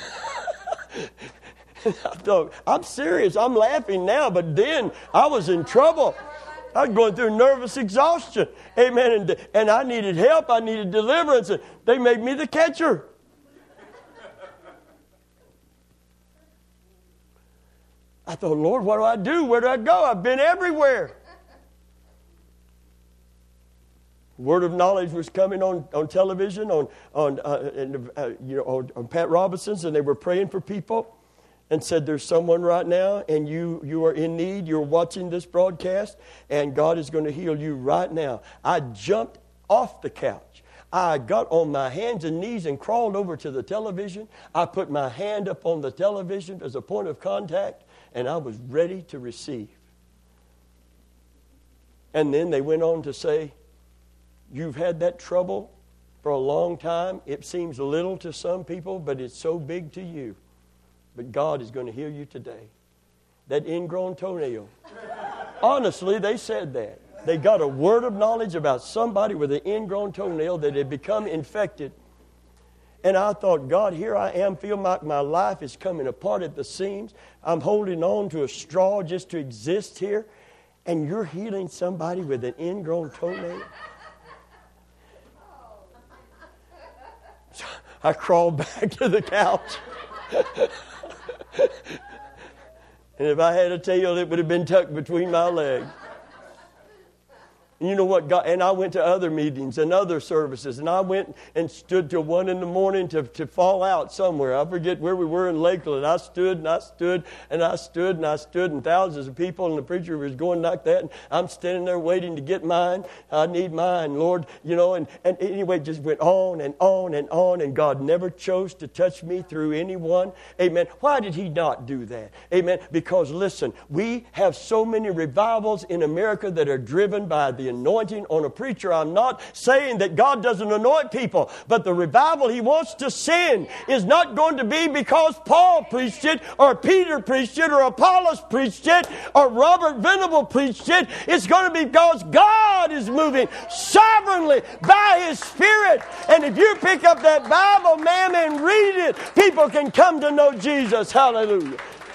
I thought, I'm serious. I'm laughing now, but then I was in trouble. I was going through nervous exhaustion. Amen. And I needed help. I needed deliverance. And they made me the catcher. I thought, Lord, what do I do? Where do I go? I've been everywhere. Word of knowledge was coming on television, on Pat Robinson's, and they were praying for people and said, there's someone right now, and you are in need. You're watching this broadcast, and God is going to heal you right now. I jumped off the couch. I got on my hands and knees and crawled over to the television. I put my hand up on the television as a point of contact, and I was ready to receive. And then they went on to say, you've had that trouble for a long time. It seems little to some people, but it's so big to you. But God is going to heal you today. That ingrown toenail. Honestly, they said that. They got a word of knowledge about somebody with an ingrown toenail that had become infected. And I thought, God, here I am, feel like my life is coming apart at the seams. I'm holding on to a straw just to exist here. And you're healing somebody with an ingrown toenail? So I crawled back to the couch. And if I had a tail, it would have been tucked between my legs. And you know what? God, and I went to other meetings and other services, and I went and stood till 1 a.m. to fall out somewhere. I forget where we were in Lakeland. I stood and I stood and I stood and I stood, and thousands of people, and the preacher was going like that, and I'm standing there waiting to get mine. I need mine, Lord, and anyway, it just went on and on and on, and God never chose to touch me through anyone. Amen. Why did He not do that? Amen. Because listen, we have so many revivals in America that are driven by the anointing on a preacher. I'm not saying that God doesn't anoint people, but the revival He wants to send is not going to be because Paul preached it, or Peter preached it, or Apollos preached it, or Robert Venable preached it. It's going to be because God is moving sovereignly by His Spirit. And if you pick up that Bible, ma'am, and read it, people can come to know Jesus. Hallelujah.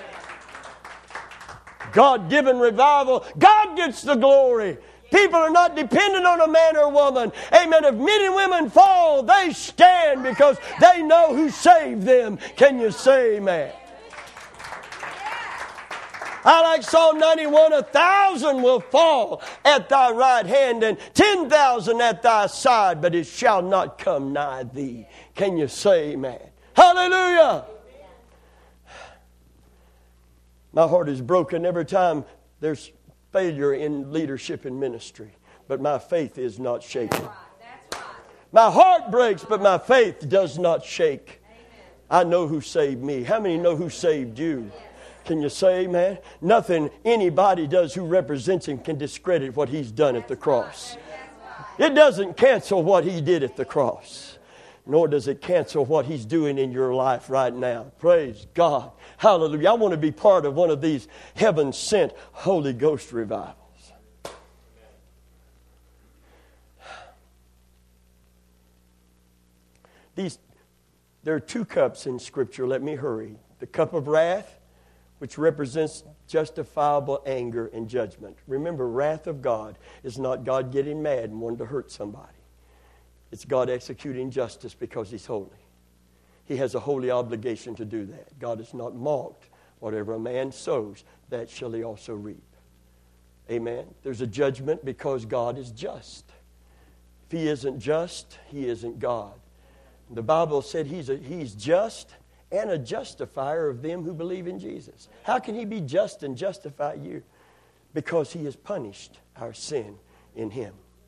God-given revival. God gets the glory. People are not dependent on a man or woman. Amen. If men and women fall, they stand because they know who saved them. Can you say amen? I like Psalm 91, 1,000 will fall at thy right hand and 10,000 at thy side, but it shall not come nigh thee. Can you say amen? Hallelujah. My heart is broken every time there's failure in leadership and ministry, but my faith is not shaken. That's right. My heart breaks, but my faith does not shake. Amen. I know who saved me. How many know who saved you? Yes. Can you say amen? Nothing anybody does who represents Him can discredit what He's done at the cross. Right. It doesn't cancel what He did at the cross, nor does it cancel what He's doing in your life right now. Praise God. Hallelujah. I want to be part of one of these heaven-sent Holy Ghost revivals. There are two cups in Scripture. Let me hurry. The cup of wrath, which represents justifiable anger and judgment. Remember, wrath of God is not God getting mad and wanting to hurt somebody. It's God executing justice because He's holy. He has a holy obligation to do that. God is not mocked. Whatever a man sows, that shall he also reap. Amen. There's a judgment because God is just. If He isn't just, He isn't God. The Bible said He's just and a justifier of them who believe in Jesus. How can He be just and justify you? Because He has punished our sin in Him.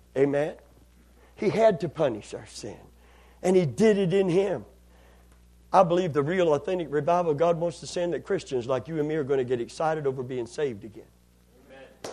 Amen? He had to punish our sin. And He did it in Him. I believe the real, authentic revival God wants to send, that Christians like you and me are going to get excited over being saved again. Amen.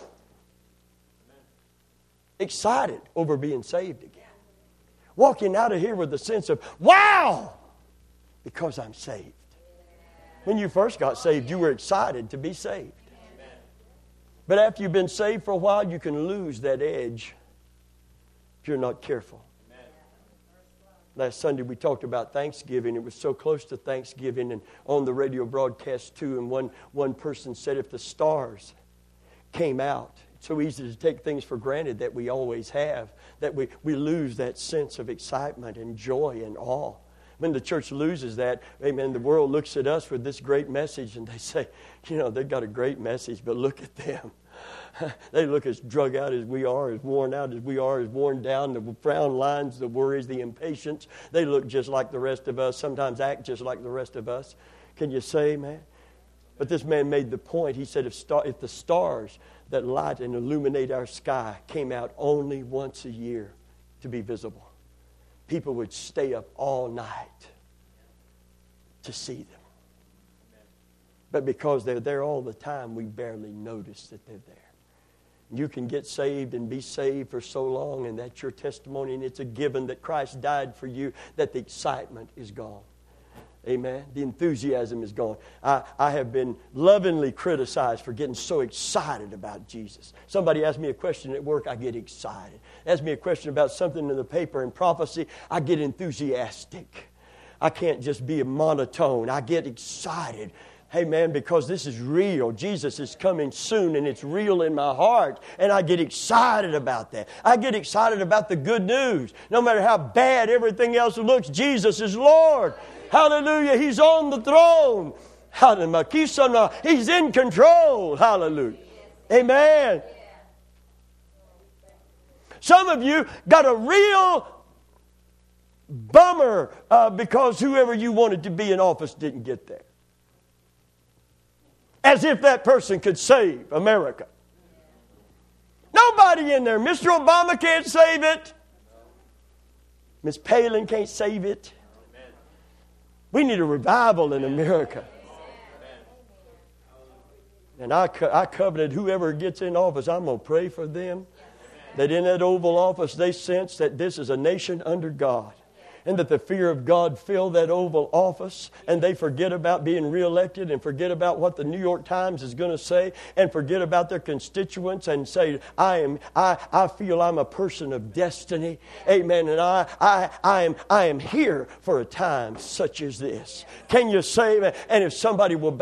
Excited over being saved again. Walking out of here with a sense of, wow, because I'm saved. When you first got saved, you were excited to be saved. But after you've been saved for a while, you can lose that edge if you're not careful. Last Sunday we talked about Thanksgiving. It was so close to Thanksgiving, and on the radio broadcast too, and one person said if the stars came out, it's so easy to take things for granted that we always have, that we lose that sense of excitement and joy and awe. When the church loses that, amen, the world looks at us with this great message and they say, you know, they've got a great message, but look at them. They look as drug out as we are, as worn out as we are, as worn down, the frown lines, the worries, the impatience. They look just like the rest of us, sometimes act just like the rest of us. Can you say, man? But this man made the point. He said if the stars that light and illuminate our sky came out only once a year to be visible, people would stay up all night to see them. But because they're there all the time, we barely notice that they're there. You can get saved and be saved for so long, and that's your testimony, and it's a given that Christ died for you, that the excitement is gone. Amen. The enthusiasm is gone. I have been lovingly criticized for getting so excited about Jesus. Somebody asks me a question at work, I get excited. Ask me a question about something in the paper and prophecy, I get enthusiastic. I can't just be a monotone. I get excited. Hey, man, because this is real. Jesus is coming soon, and it's real in my heart. And I get excited about that. I get excited about the good news. No matter how bad everything else looks, Jesus is Lord. Hallelujah. He's on the throne. Hallelujah. He's in control. Hallelujah. Amen. Some of you got a real bummer because whoever you wanted to be in office didn't get there. As if that person could save America. Nobody in there. Mr. Obama can't save it. Ms. Palin can't save it. We need a revival in America. And I covenanted whoever gets in office, I'm going to pray for them. That in that Oval Office they sense that this is a nation under God. And that the fear of God fill that Oval Office, and they forget about being reelected and forget about what the New York Times is going to say and forget about their constituents and say, I feel I'm a person of destiny. Amen. And I am here for a time such as this. Can you say, and if somebody will,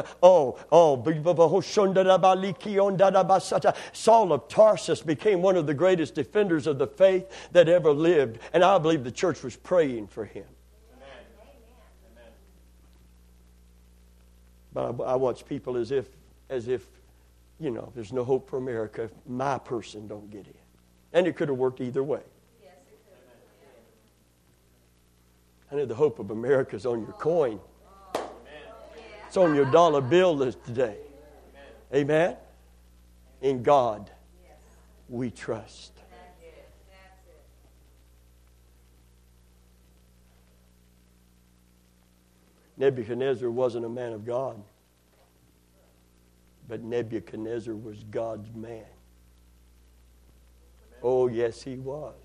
Saul of Tarsus became one of the greatest defenders of the faith that ever lived. And I believe the church was praying for him. Amen. But I watch people as if, you know, there's no hope for America if my person don't get in. And it could have worked either way. Yes, it could. I know the hope of America is on your coin. It's on your dollar bill list today. Amen? In God we trust. Nebuchadnezzar wasn't a man of God, but Nebuchadnezzar was God's man. Oh, yes, he was.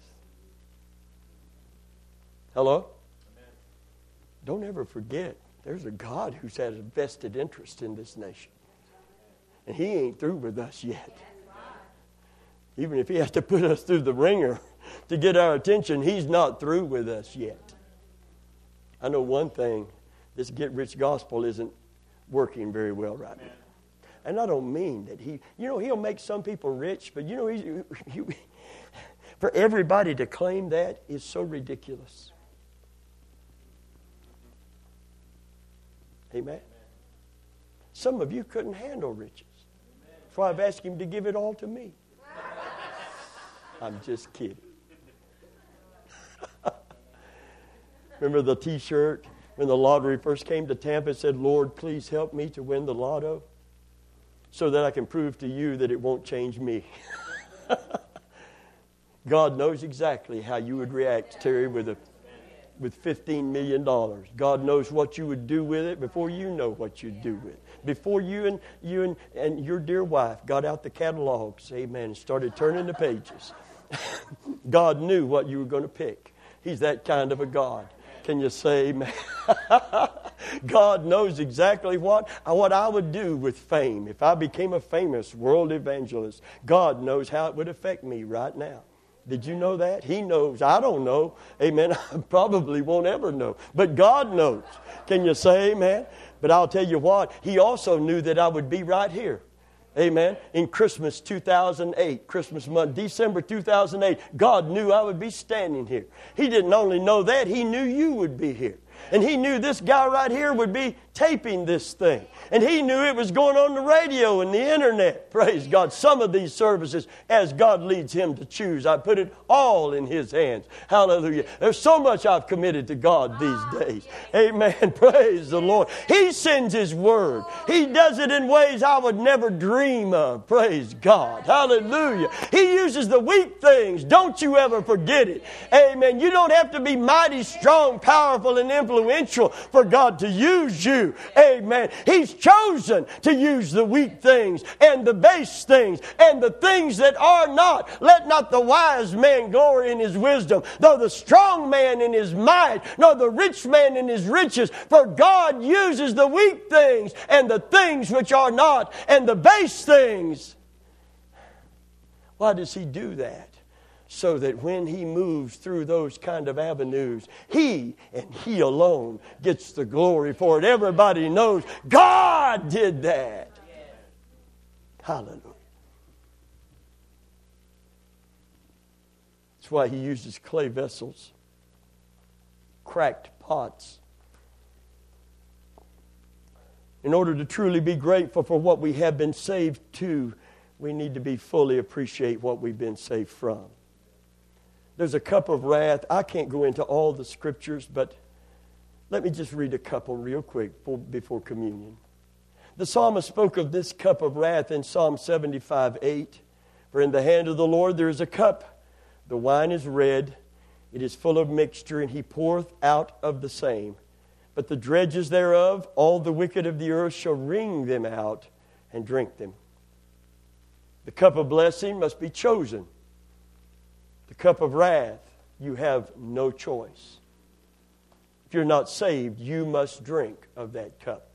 Hello? Don't ever forget, there's a God who's had a vested interest in this nation. And he ain't through with us yet. Even if he has to put us through the ringer to get our attention, he's not through with us yet. I know one thing. This get-rich gospel isn't working very well right now. And I don't mean that he'll make some people rich, but for everybody to claim that is so ridiculous. Amen. Some of you couldn't handle riches. So I've asked him to give it all to me. I'm just kidding. Remember the T-shirt? When the lottery first came to Tampa, it said, Lord, please help me to win the lotto so that I can prove to you that it won't change me. God knows exactly how you would react, Terry, with $15 million. God knows what you would do with it before you know what you'd do with it. Before you and your dear wife got out the catalogs, amen, and started turning the pages. God knew what you were going to pick. He's that kind of a God. Can you say amen? God knows exactly what I would do with fame. If I became a famous world evangelist, God knows how it would affect me right now. Did you know that? He knows. I don't know. Amen. I probably won't ever know. But God knows. Can you say amen? But I'll tell you what, He also knew that I would be right here. Amen. In Christmas 2008, Christmas month, December 2008, God knew I would be standing here. He didn't only know that, He knew you would be here. And He knew this guy right here would be taping this thing. And He knew it was going on the radio and the internet. Praise God. Some of these services, as God leads Him to choose, I put it all in His hands. Hallelujah. There's so much I've committed to God these days. Amen. Praise the Lord. He sends His word. He does it in ways I would never dream of. Praise God. Hallelujah. He uses the weak things. Don't you ever forget it. Amen. You don't have to be mighty, strong, powerful, and influential for God to use you. Amen. He's chosen to use the weak things and the base things and the things that are not. Let not the wise man glory in his wisdom, nor the strong man in his might, nor the rich man in his riches. For God uses the weak things and the things which are not and the base things. Why does He do that? So that when He moves through those kind of avenues, He and He alone gets the glory for it. Everybody knows God did that. Hallelujah. That's why He uses clay vessels, cracked pots. In order to truly be grateful for what we have been saved to, we need to fully appreciate what we've been saved from. There's a cup of wrath. I can't go into all the scriptures, but let me just read a couple real quick before communion. The psalmist spoke of this cup of wrath in Psalm 75:8. For in the hand of the Lord there is a cup. The wine is red. It is full of mixture, and He poureth out of the same. But the dredges thereof, all the wicked of the earth shall wring them out and drink them. The cup of blessing must be chosen. The cup of wrath, you have no choice. If you're not saved, you must drink of that cup.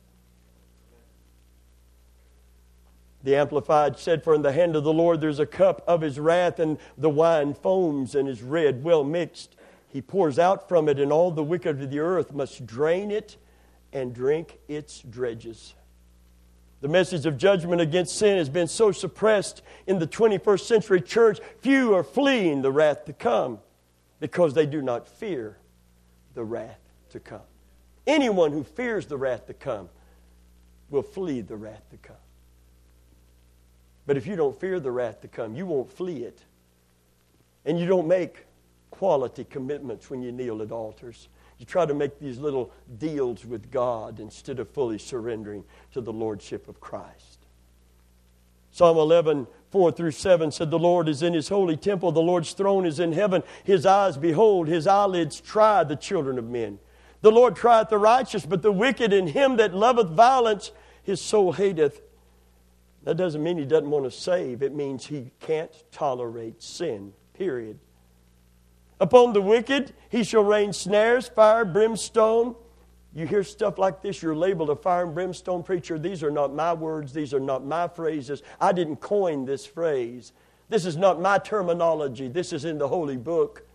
The Amplified said, for in the hand of the Lord there's a cup of His wrath, and the wine foams and is red, well mixed. He pours out from it, and all the wicked of the earth must drain it and drink its dredges. The message of judgment against sin has been so suppressed in the 21st century church, few are fleeing the wrath to come because they do not fear the wrath to come. Anyone who fears the wrath to come will flee the wrath to come. But if you don't fear the wrath to come, you won't flee it. And you don't make quality commitments when you kneel at altars. You try to make these little deals with God instead of fully surrendering to the Lordship of Christ. Psalm 11, 4-7 said, the Lord is in His holy temple. The Lord's throne is in heaven. His eyes behold, His eyelids try the children of men. The Lord trieth the righteous, but the wicked and him that loveth violence, His soul hateth. That doesn't mean He doesn't want to save. It means He can't tolerate sin, period. Upon the wicked He shall rain snares, fire, brimstone. You hear stuff like this, you're labeled a fire and brimstone preacher. These are not my words. These are not my phrases. I didn't coin this phrase. This is not my terminology. This is in the Holy Book.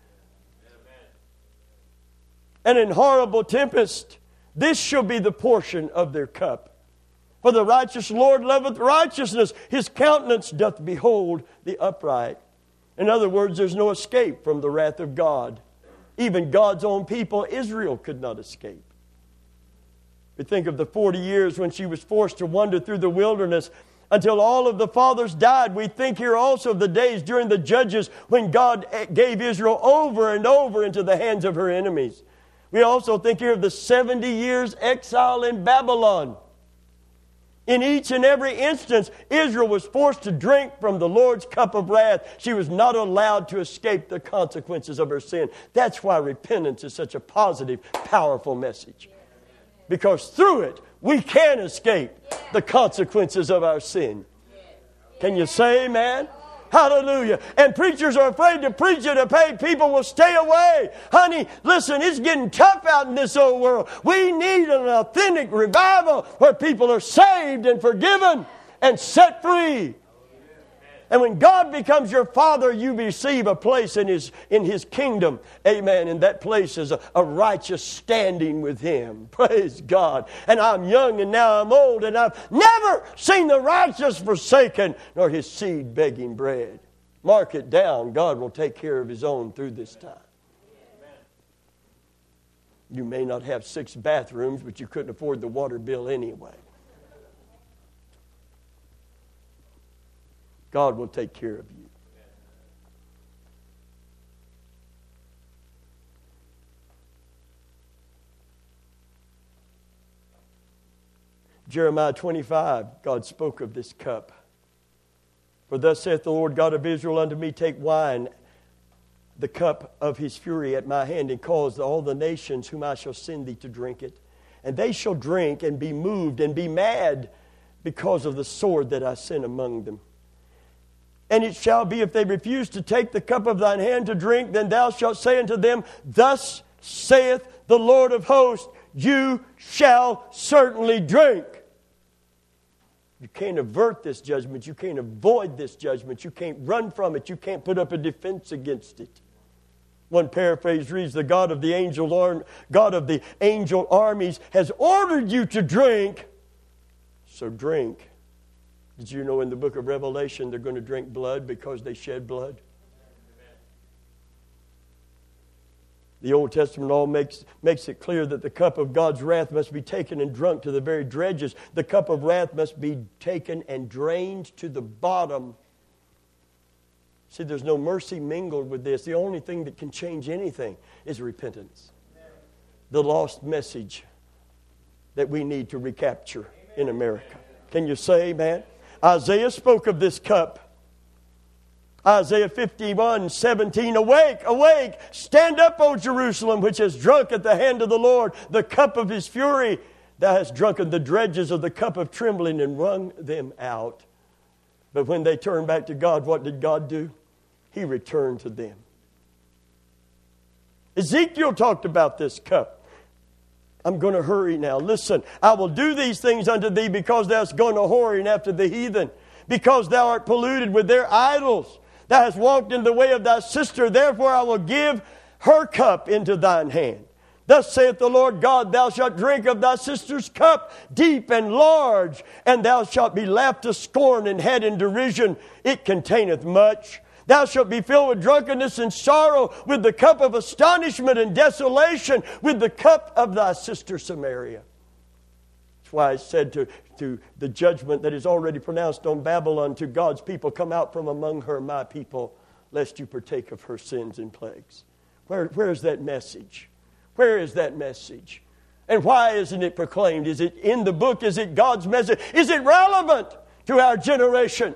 And in horrible tempest, this shall be the portion of their cup. For the righteous Lord loveth righteousness. His countenance doth behold the upright. In other words, there's no escape from the wrath of God. Even God's own people, Israel, could not escape. We think of the 40 years when she was forced to wander through the wilderness until all of the fathers died. We think here also of the days during the Judges when God gave Israel over and over into the hands of her enemies. We also think here of the 70 years exile in Babylon. In each and every instance, Israel was forced to drink from the Lord's cup of wrath. She was not allowed to escape the consequences of her sin. That's why repentance is such a positive, powerful message. Because through it, we can escape the consequences of our sin. Can you say amen? Hallelujah. And preachers are afraid to preach it to pay. People will stay away. Honey, listen, it's getting tough out in this old world. We need an authentic revival where people are saved and forgiven and set free. And when God becomes your Father, you receive a place in His kingdom. Amen. And that place is a righteous standing with Him. Praise God. And I'm young and now I'm old, and I've never seen the righteous forsaken, nor his seed begging bread. Mark it down. God will take care of His own through this time. You may not have 6 bathrooms, but you couldn't afford the water bill anyway. God will take care of you. Jeremiah 25, God spoke of this cup. For thus saith the Lord God of Israel unto me, take wine, the cup of His fury at my hand, and cause all the nations whom I shall send thee to drink it. And they shall drink and be moved and be mad because of the sword that I sent among them. And it shall be, if they refuse to take the cup of thine hand to drink, then thou shalt say unto them, thus saith the Lord of hosts, you shall certainly drink. You can't avert this judgment. You can't avoid this judgment. You can't run from it. You can't put up a defense against it. One paraphrase reads, the God of the angel armies has ordered you to drink, so drink. Did you know in the book of Revelation they're going to drink blood because they shed blood? The Old Testament all makes it clear that the cup of God's wrath must be taken and drunk to the very dregs. The cup of wrath must be taken and drained to the bottom. See, there's no mercy mingled with this. The only thing that can change anything is repentance. The lost message that we need to recapture in America. Can you say amen? Isaiah spoke of this cup. Isaiah 51:17, awake, awake, stand up, O Jerusalem, which has drunk at the hand of the Lord the cup of His fury. Thou hast drunken the dregs of the cup of trembling and wrung them out. But when they turned back to God, what did God do? He returned to them. Ezekiel talked about this cup. I'm going to hurry now. Listen, I will do these things unto thee because thou hast gone a-whoring after the heathen, because thou art polluted with their idols. Thou hast walked in the way of thy sister, therefore I will give her cup into thine hand. Thus saith the Lord God, thou shalt drink of thy sister's cup, deep and large, and thou shalt be laughed to scorn and had in derision. It containeth much. Thou shalt be filled with drunkenness and sorrow, with the cup of astonishment and desolation, with the cup of thy sister Samaria. That's why I said to the judgment that is already pronounced on Babylon, to God's people, come out from among her, my people, lest you partake of her sins and plagues. Where is that message? Where is that message? And why isn't it proclaimed? Is it in the book? Is it God's message? Is it relevant to our generation?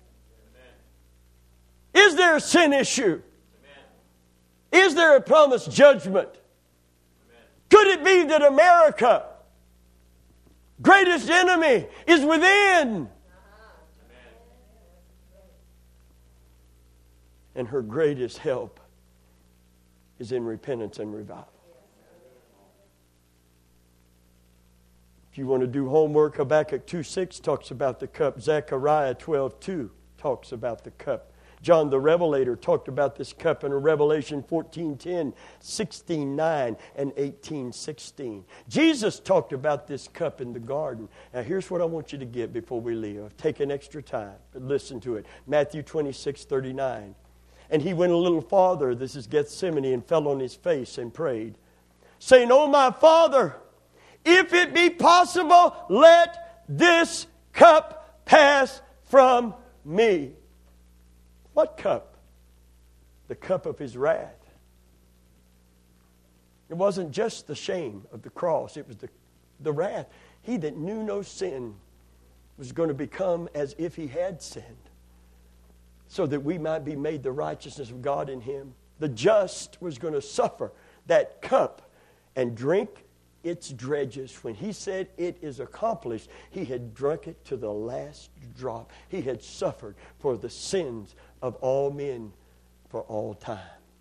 Is there a sin issue? Amen. Is there a promised judgment? Amen. Could it be that America, greatest enemy, is within? Amen. And her greatest help is in repentance and revival. If you want to do homework, Habakkuk 2:6 talks about the cup. Zechariah 12:2 talks about the cup. John the Revelator talked about this cup in Revelation 14:10, 16:9, and 18:16. Jesus talked about this cup in the garden. Now here's what I want you to get before we leave. Take an extra time, but listen to it. Matthew 26:39. And he went a little farther, this is Gethsemane, and fell on his face and prayed, saying, O my Father, if it be possible, let this cup pass from me. What cup? The cup of His wrath. It wasn't just the shame of the cross. It was the wrath. He that knew no sin was going to become as if he had sinned, so that we might be made the righteousness of God in him. The just was going to suffer that cup and drink its dregs. When he said it is accomplished, he had drunk it to the last drop. He had suffered for the sins of all men for all time.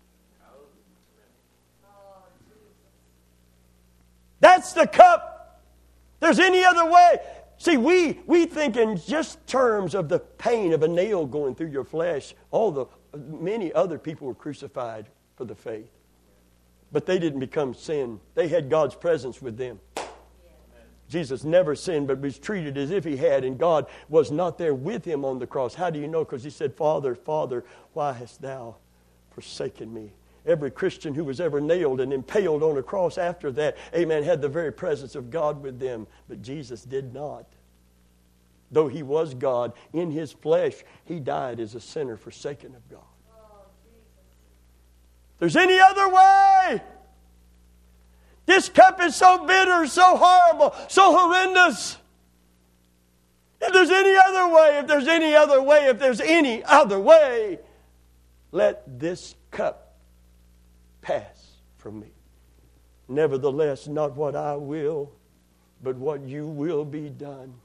That's the cup. There's any other way. See, we think in just terms of the pain of a nail going through your flesh. Many other people were crucified for the faith. But they didn't become sin. They had God's presence with them. Jesus never sinned, but was treated as if he had, and God was not there with him on the cross. How do you know? Because he said, Father, Father, why hast thou forsaken me? Every Christian who was ever nailed and impaled on a cross after that, amen, had the very presence of God with them. But Jesus did not. Though he was God, in his flesh, he died as a sinner forsaken of God. If there's any other way, this cup is so bitter, so horrible, so horrendous. If there's any other way, let this cup pass from me. Nevertheless, not what I will, but what you will be done.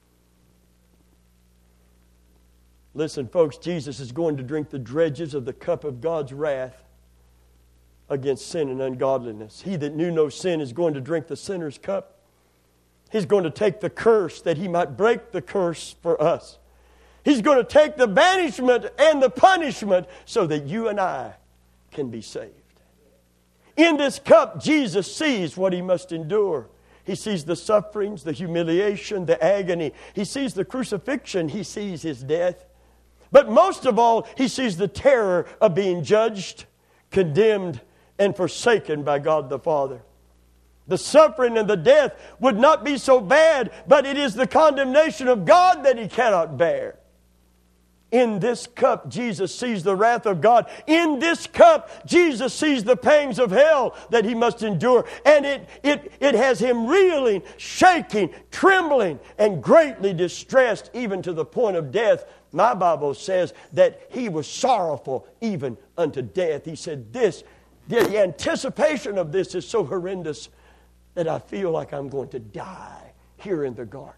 Listen, folks, Jesus is going to drink the dregs of the cup of God's wrath against sin and ungodliness. He that knew no sin is going to drink the sinner's cup. He's going to take the curse that he might break the curse for us. He's going to take the banishment and the punishment so that you and I can be saved. In this cup, Jesus sees what he must endure. He sees the sufferings, the humiliation, the agony. He sees the crucifixion. He sees his death. But most of all, he sees the terror of being judged, condemned, and forsaken by God the Father. The suffering and the death would not be so bad, but it is the condemnation of God that he cannot bear. In this cup, Jesus sees the wrath of God. In this cup, Jesus sees the pangs of hell that he must endure. And it has him reeling, shaking, trembling, and greatly distressed, even to the point of death. My Bible says that he was sorrowful even unto death. He said, the anticipation of this is so horrendous that I feel like I'm going to die here in the garden.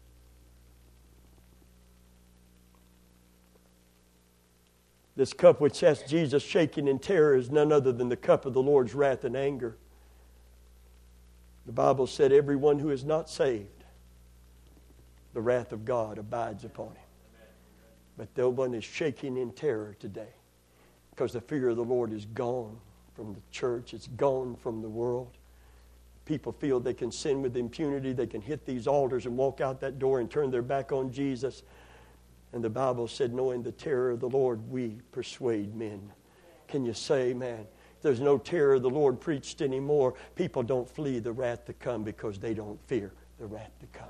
This cup which has Jesus shaking in terror is none other than the cup of the Lord's wrath and anger. The Bible said, everyone who is not saved, the wrath of God abides upon him. But no one is shaking in terror today because the fear of the Lord is gone from the church. It's gone from the world. People feel they can sin with impunity. They can hit these altars and walk out that door and turn their back on Jesus. And the Bible said, knowing the terror of the Lord, we persuade men. Can you say, man, there's no terror of the Lord preached anymore. People don't flee the wrath to come because they don't fear the wrath to come.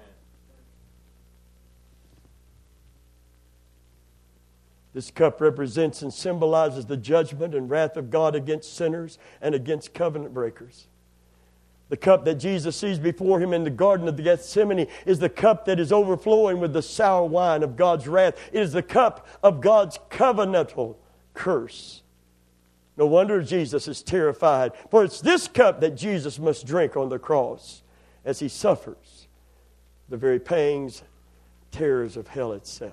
This cup represents and symbolizes the judgment and wrath of God against sinners and against covenant breakers. The cup that Jesus sees before him in the Garden of Gethsemane is the cup that is overflowing with the sour wine of God's wrath. It is the cup of God's covenantal curse. No wonder Jesus is terrified, for it's this cup that Jesus must drink on the cross as he suffers the very pangs, terrors of hell itself.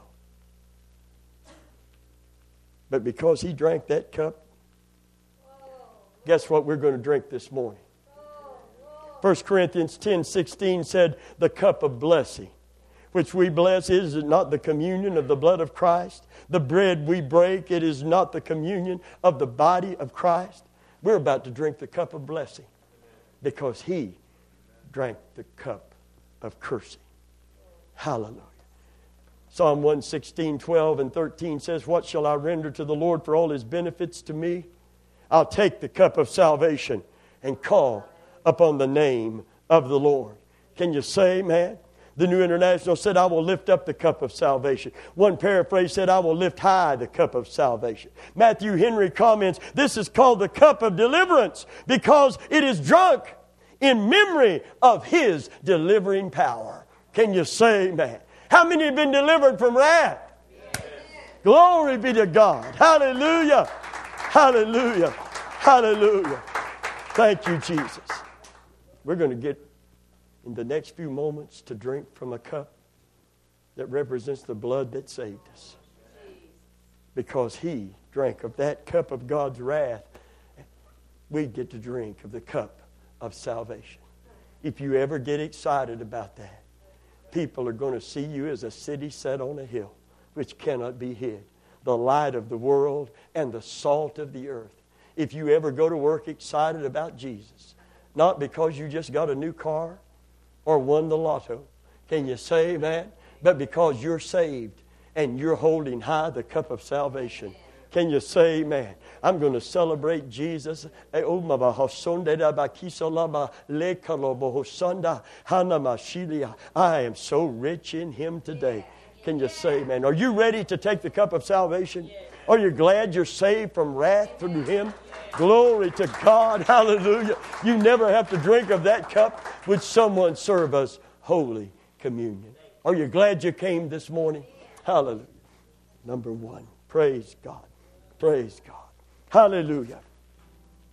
But because he drank that cup, guess what we're going to drink this morning? 1 Corinthians 10:16 said, the cup of blessing, which we bless, is it not the communion of the blood of Christ? The bread we break, it is not the communion of the body of Christ. We're about to drink the cup of blessing because he drank the cup of cursing. Hallelujah. Psalm 116, 12 and 13 says, what shall I render to the Lord for all his benefits to me? I'll take the cup of salvation and call upon the name of the Lord. Can you say, man? The New International said, I will lift up the cup of salvation. One paraphrase said, I will lift high the cup of salvation. Matthew Henry comments, this is called the cup of deliverance because it is drunk in memory of his delivering power. Can you say, man? How many have been delivered from wrath? Yes. Glory be to God. Hallelujah. Hallelujah. Hallelujah. Thank you, Jesus. We're going to get in the next few moments to drink from a cup that represents the blood that saved us. Because He drank of that cup of God's wrath, we get to drink of the cup of salvation. If you ever get excited about that, people are going to see you as a city set on a hill, which cannot be hid, the light of the world and the salt of the earth. If you ever go to work excited about Jesus, not because you just got a new car or won the lotto, can you say that? But because you're saved and you're holding high the cup of salvation. Can you say amen? I'm going to celebrate Jesus. I am so rich in Him today. Can you say amen? Are you ready to take the cup of salvation? Are you glad you're saved from wrath through Him? Glory to God. Hallelujah. You never have to drink of that cup which someone serve us Holy Communion. Are you glad you came this morning? Hallelujah. Number one. Praise God. Praise God. Hallelujah.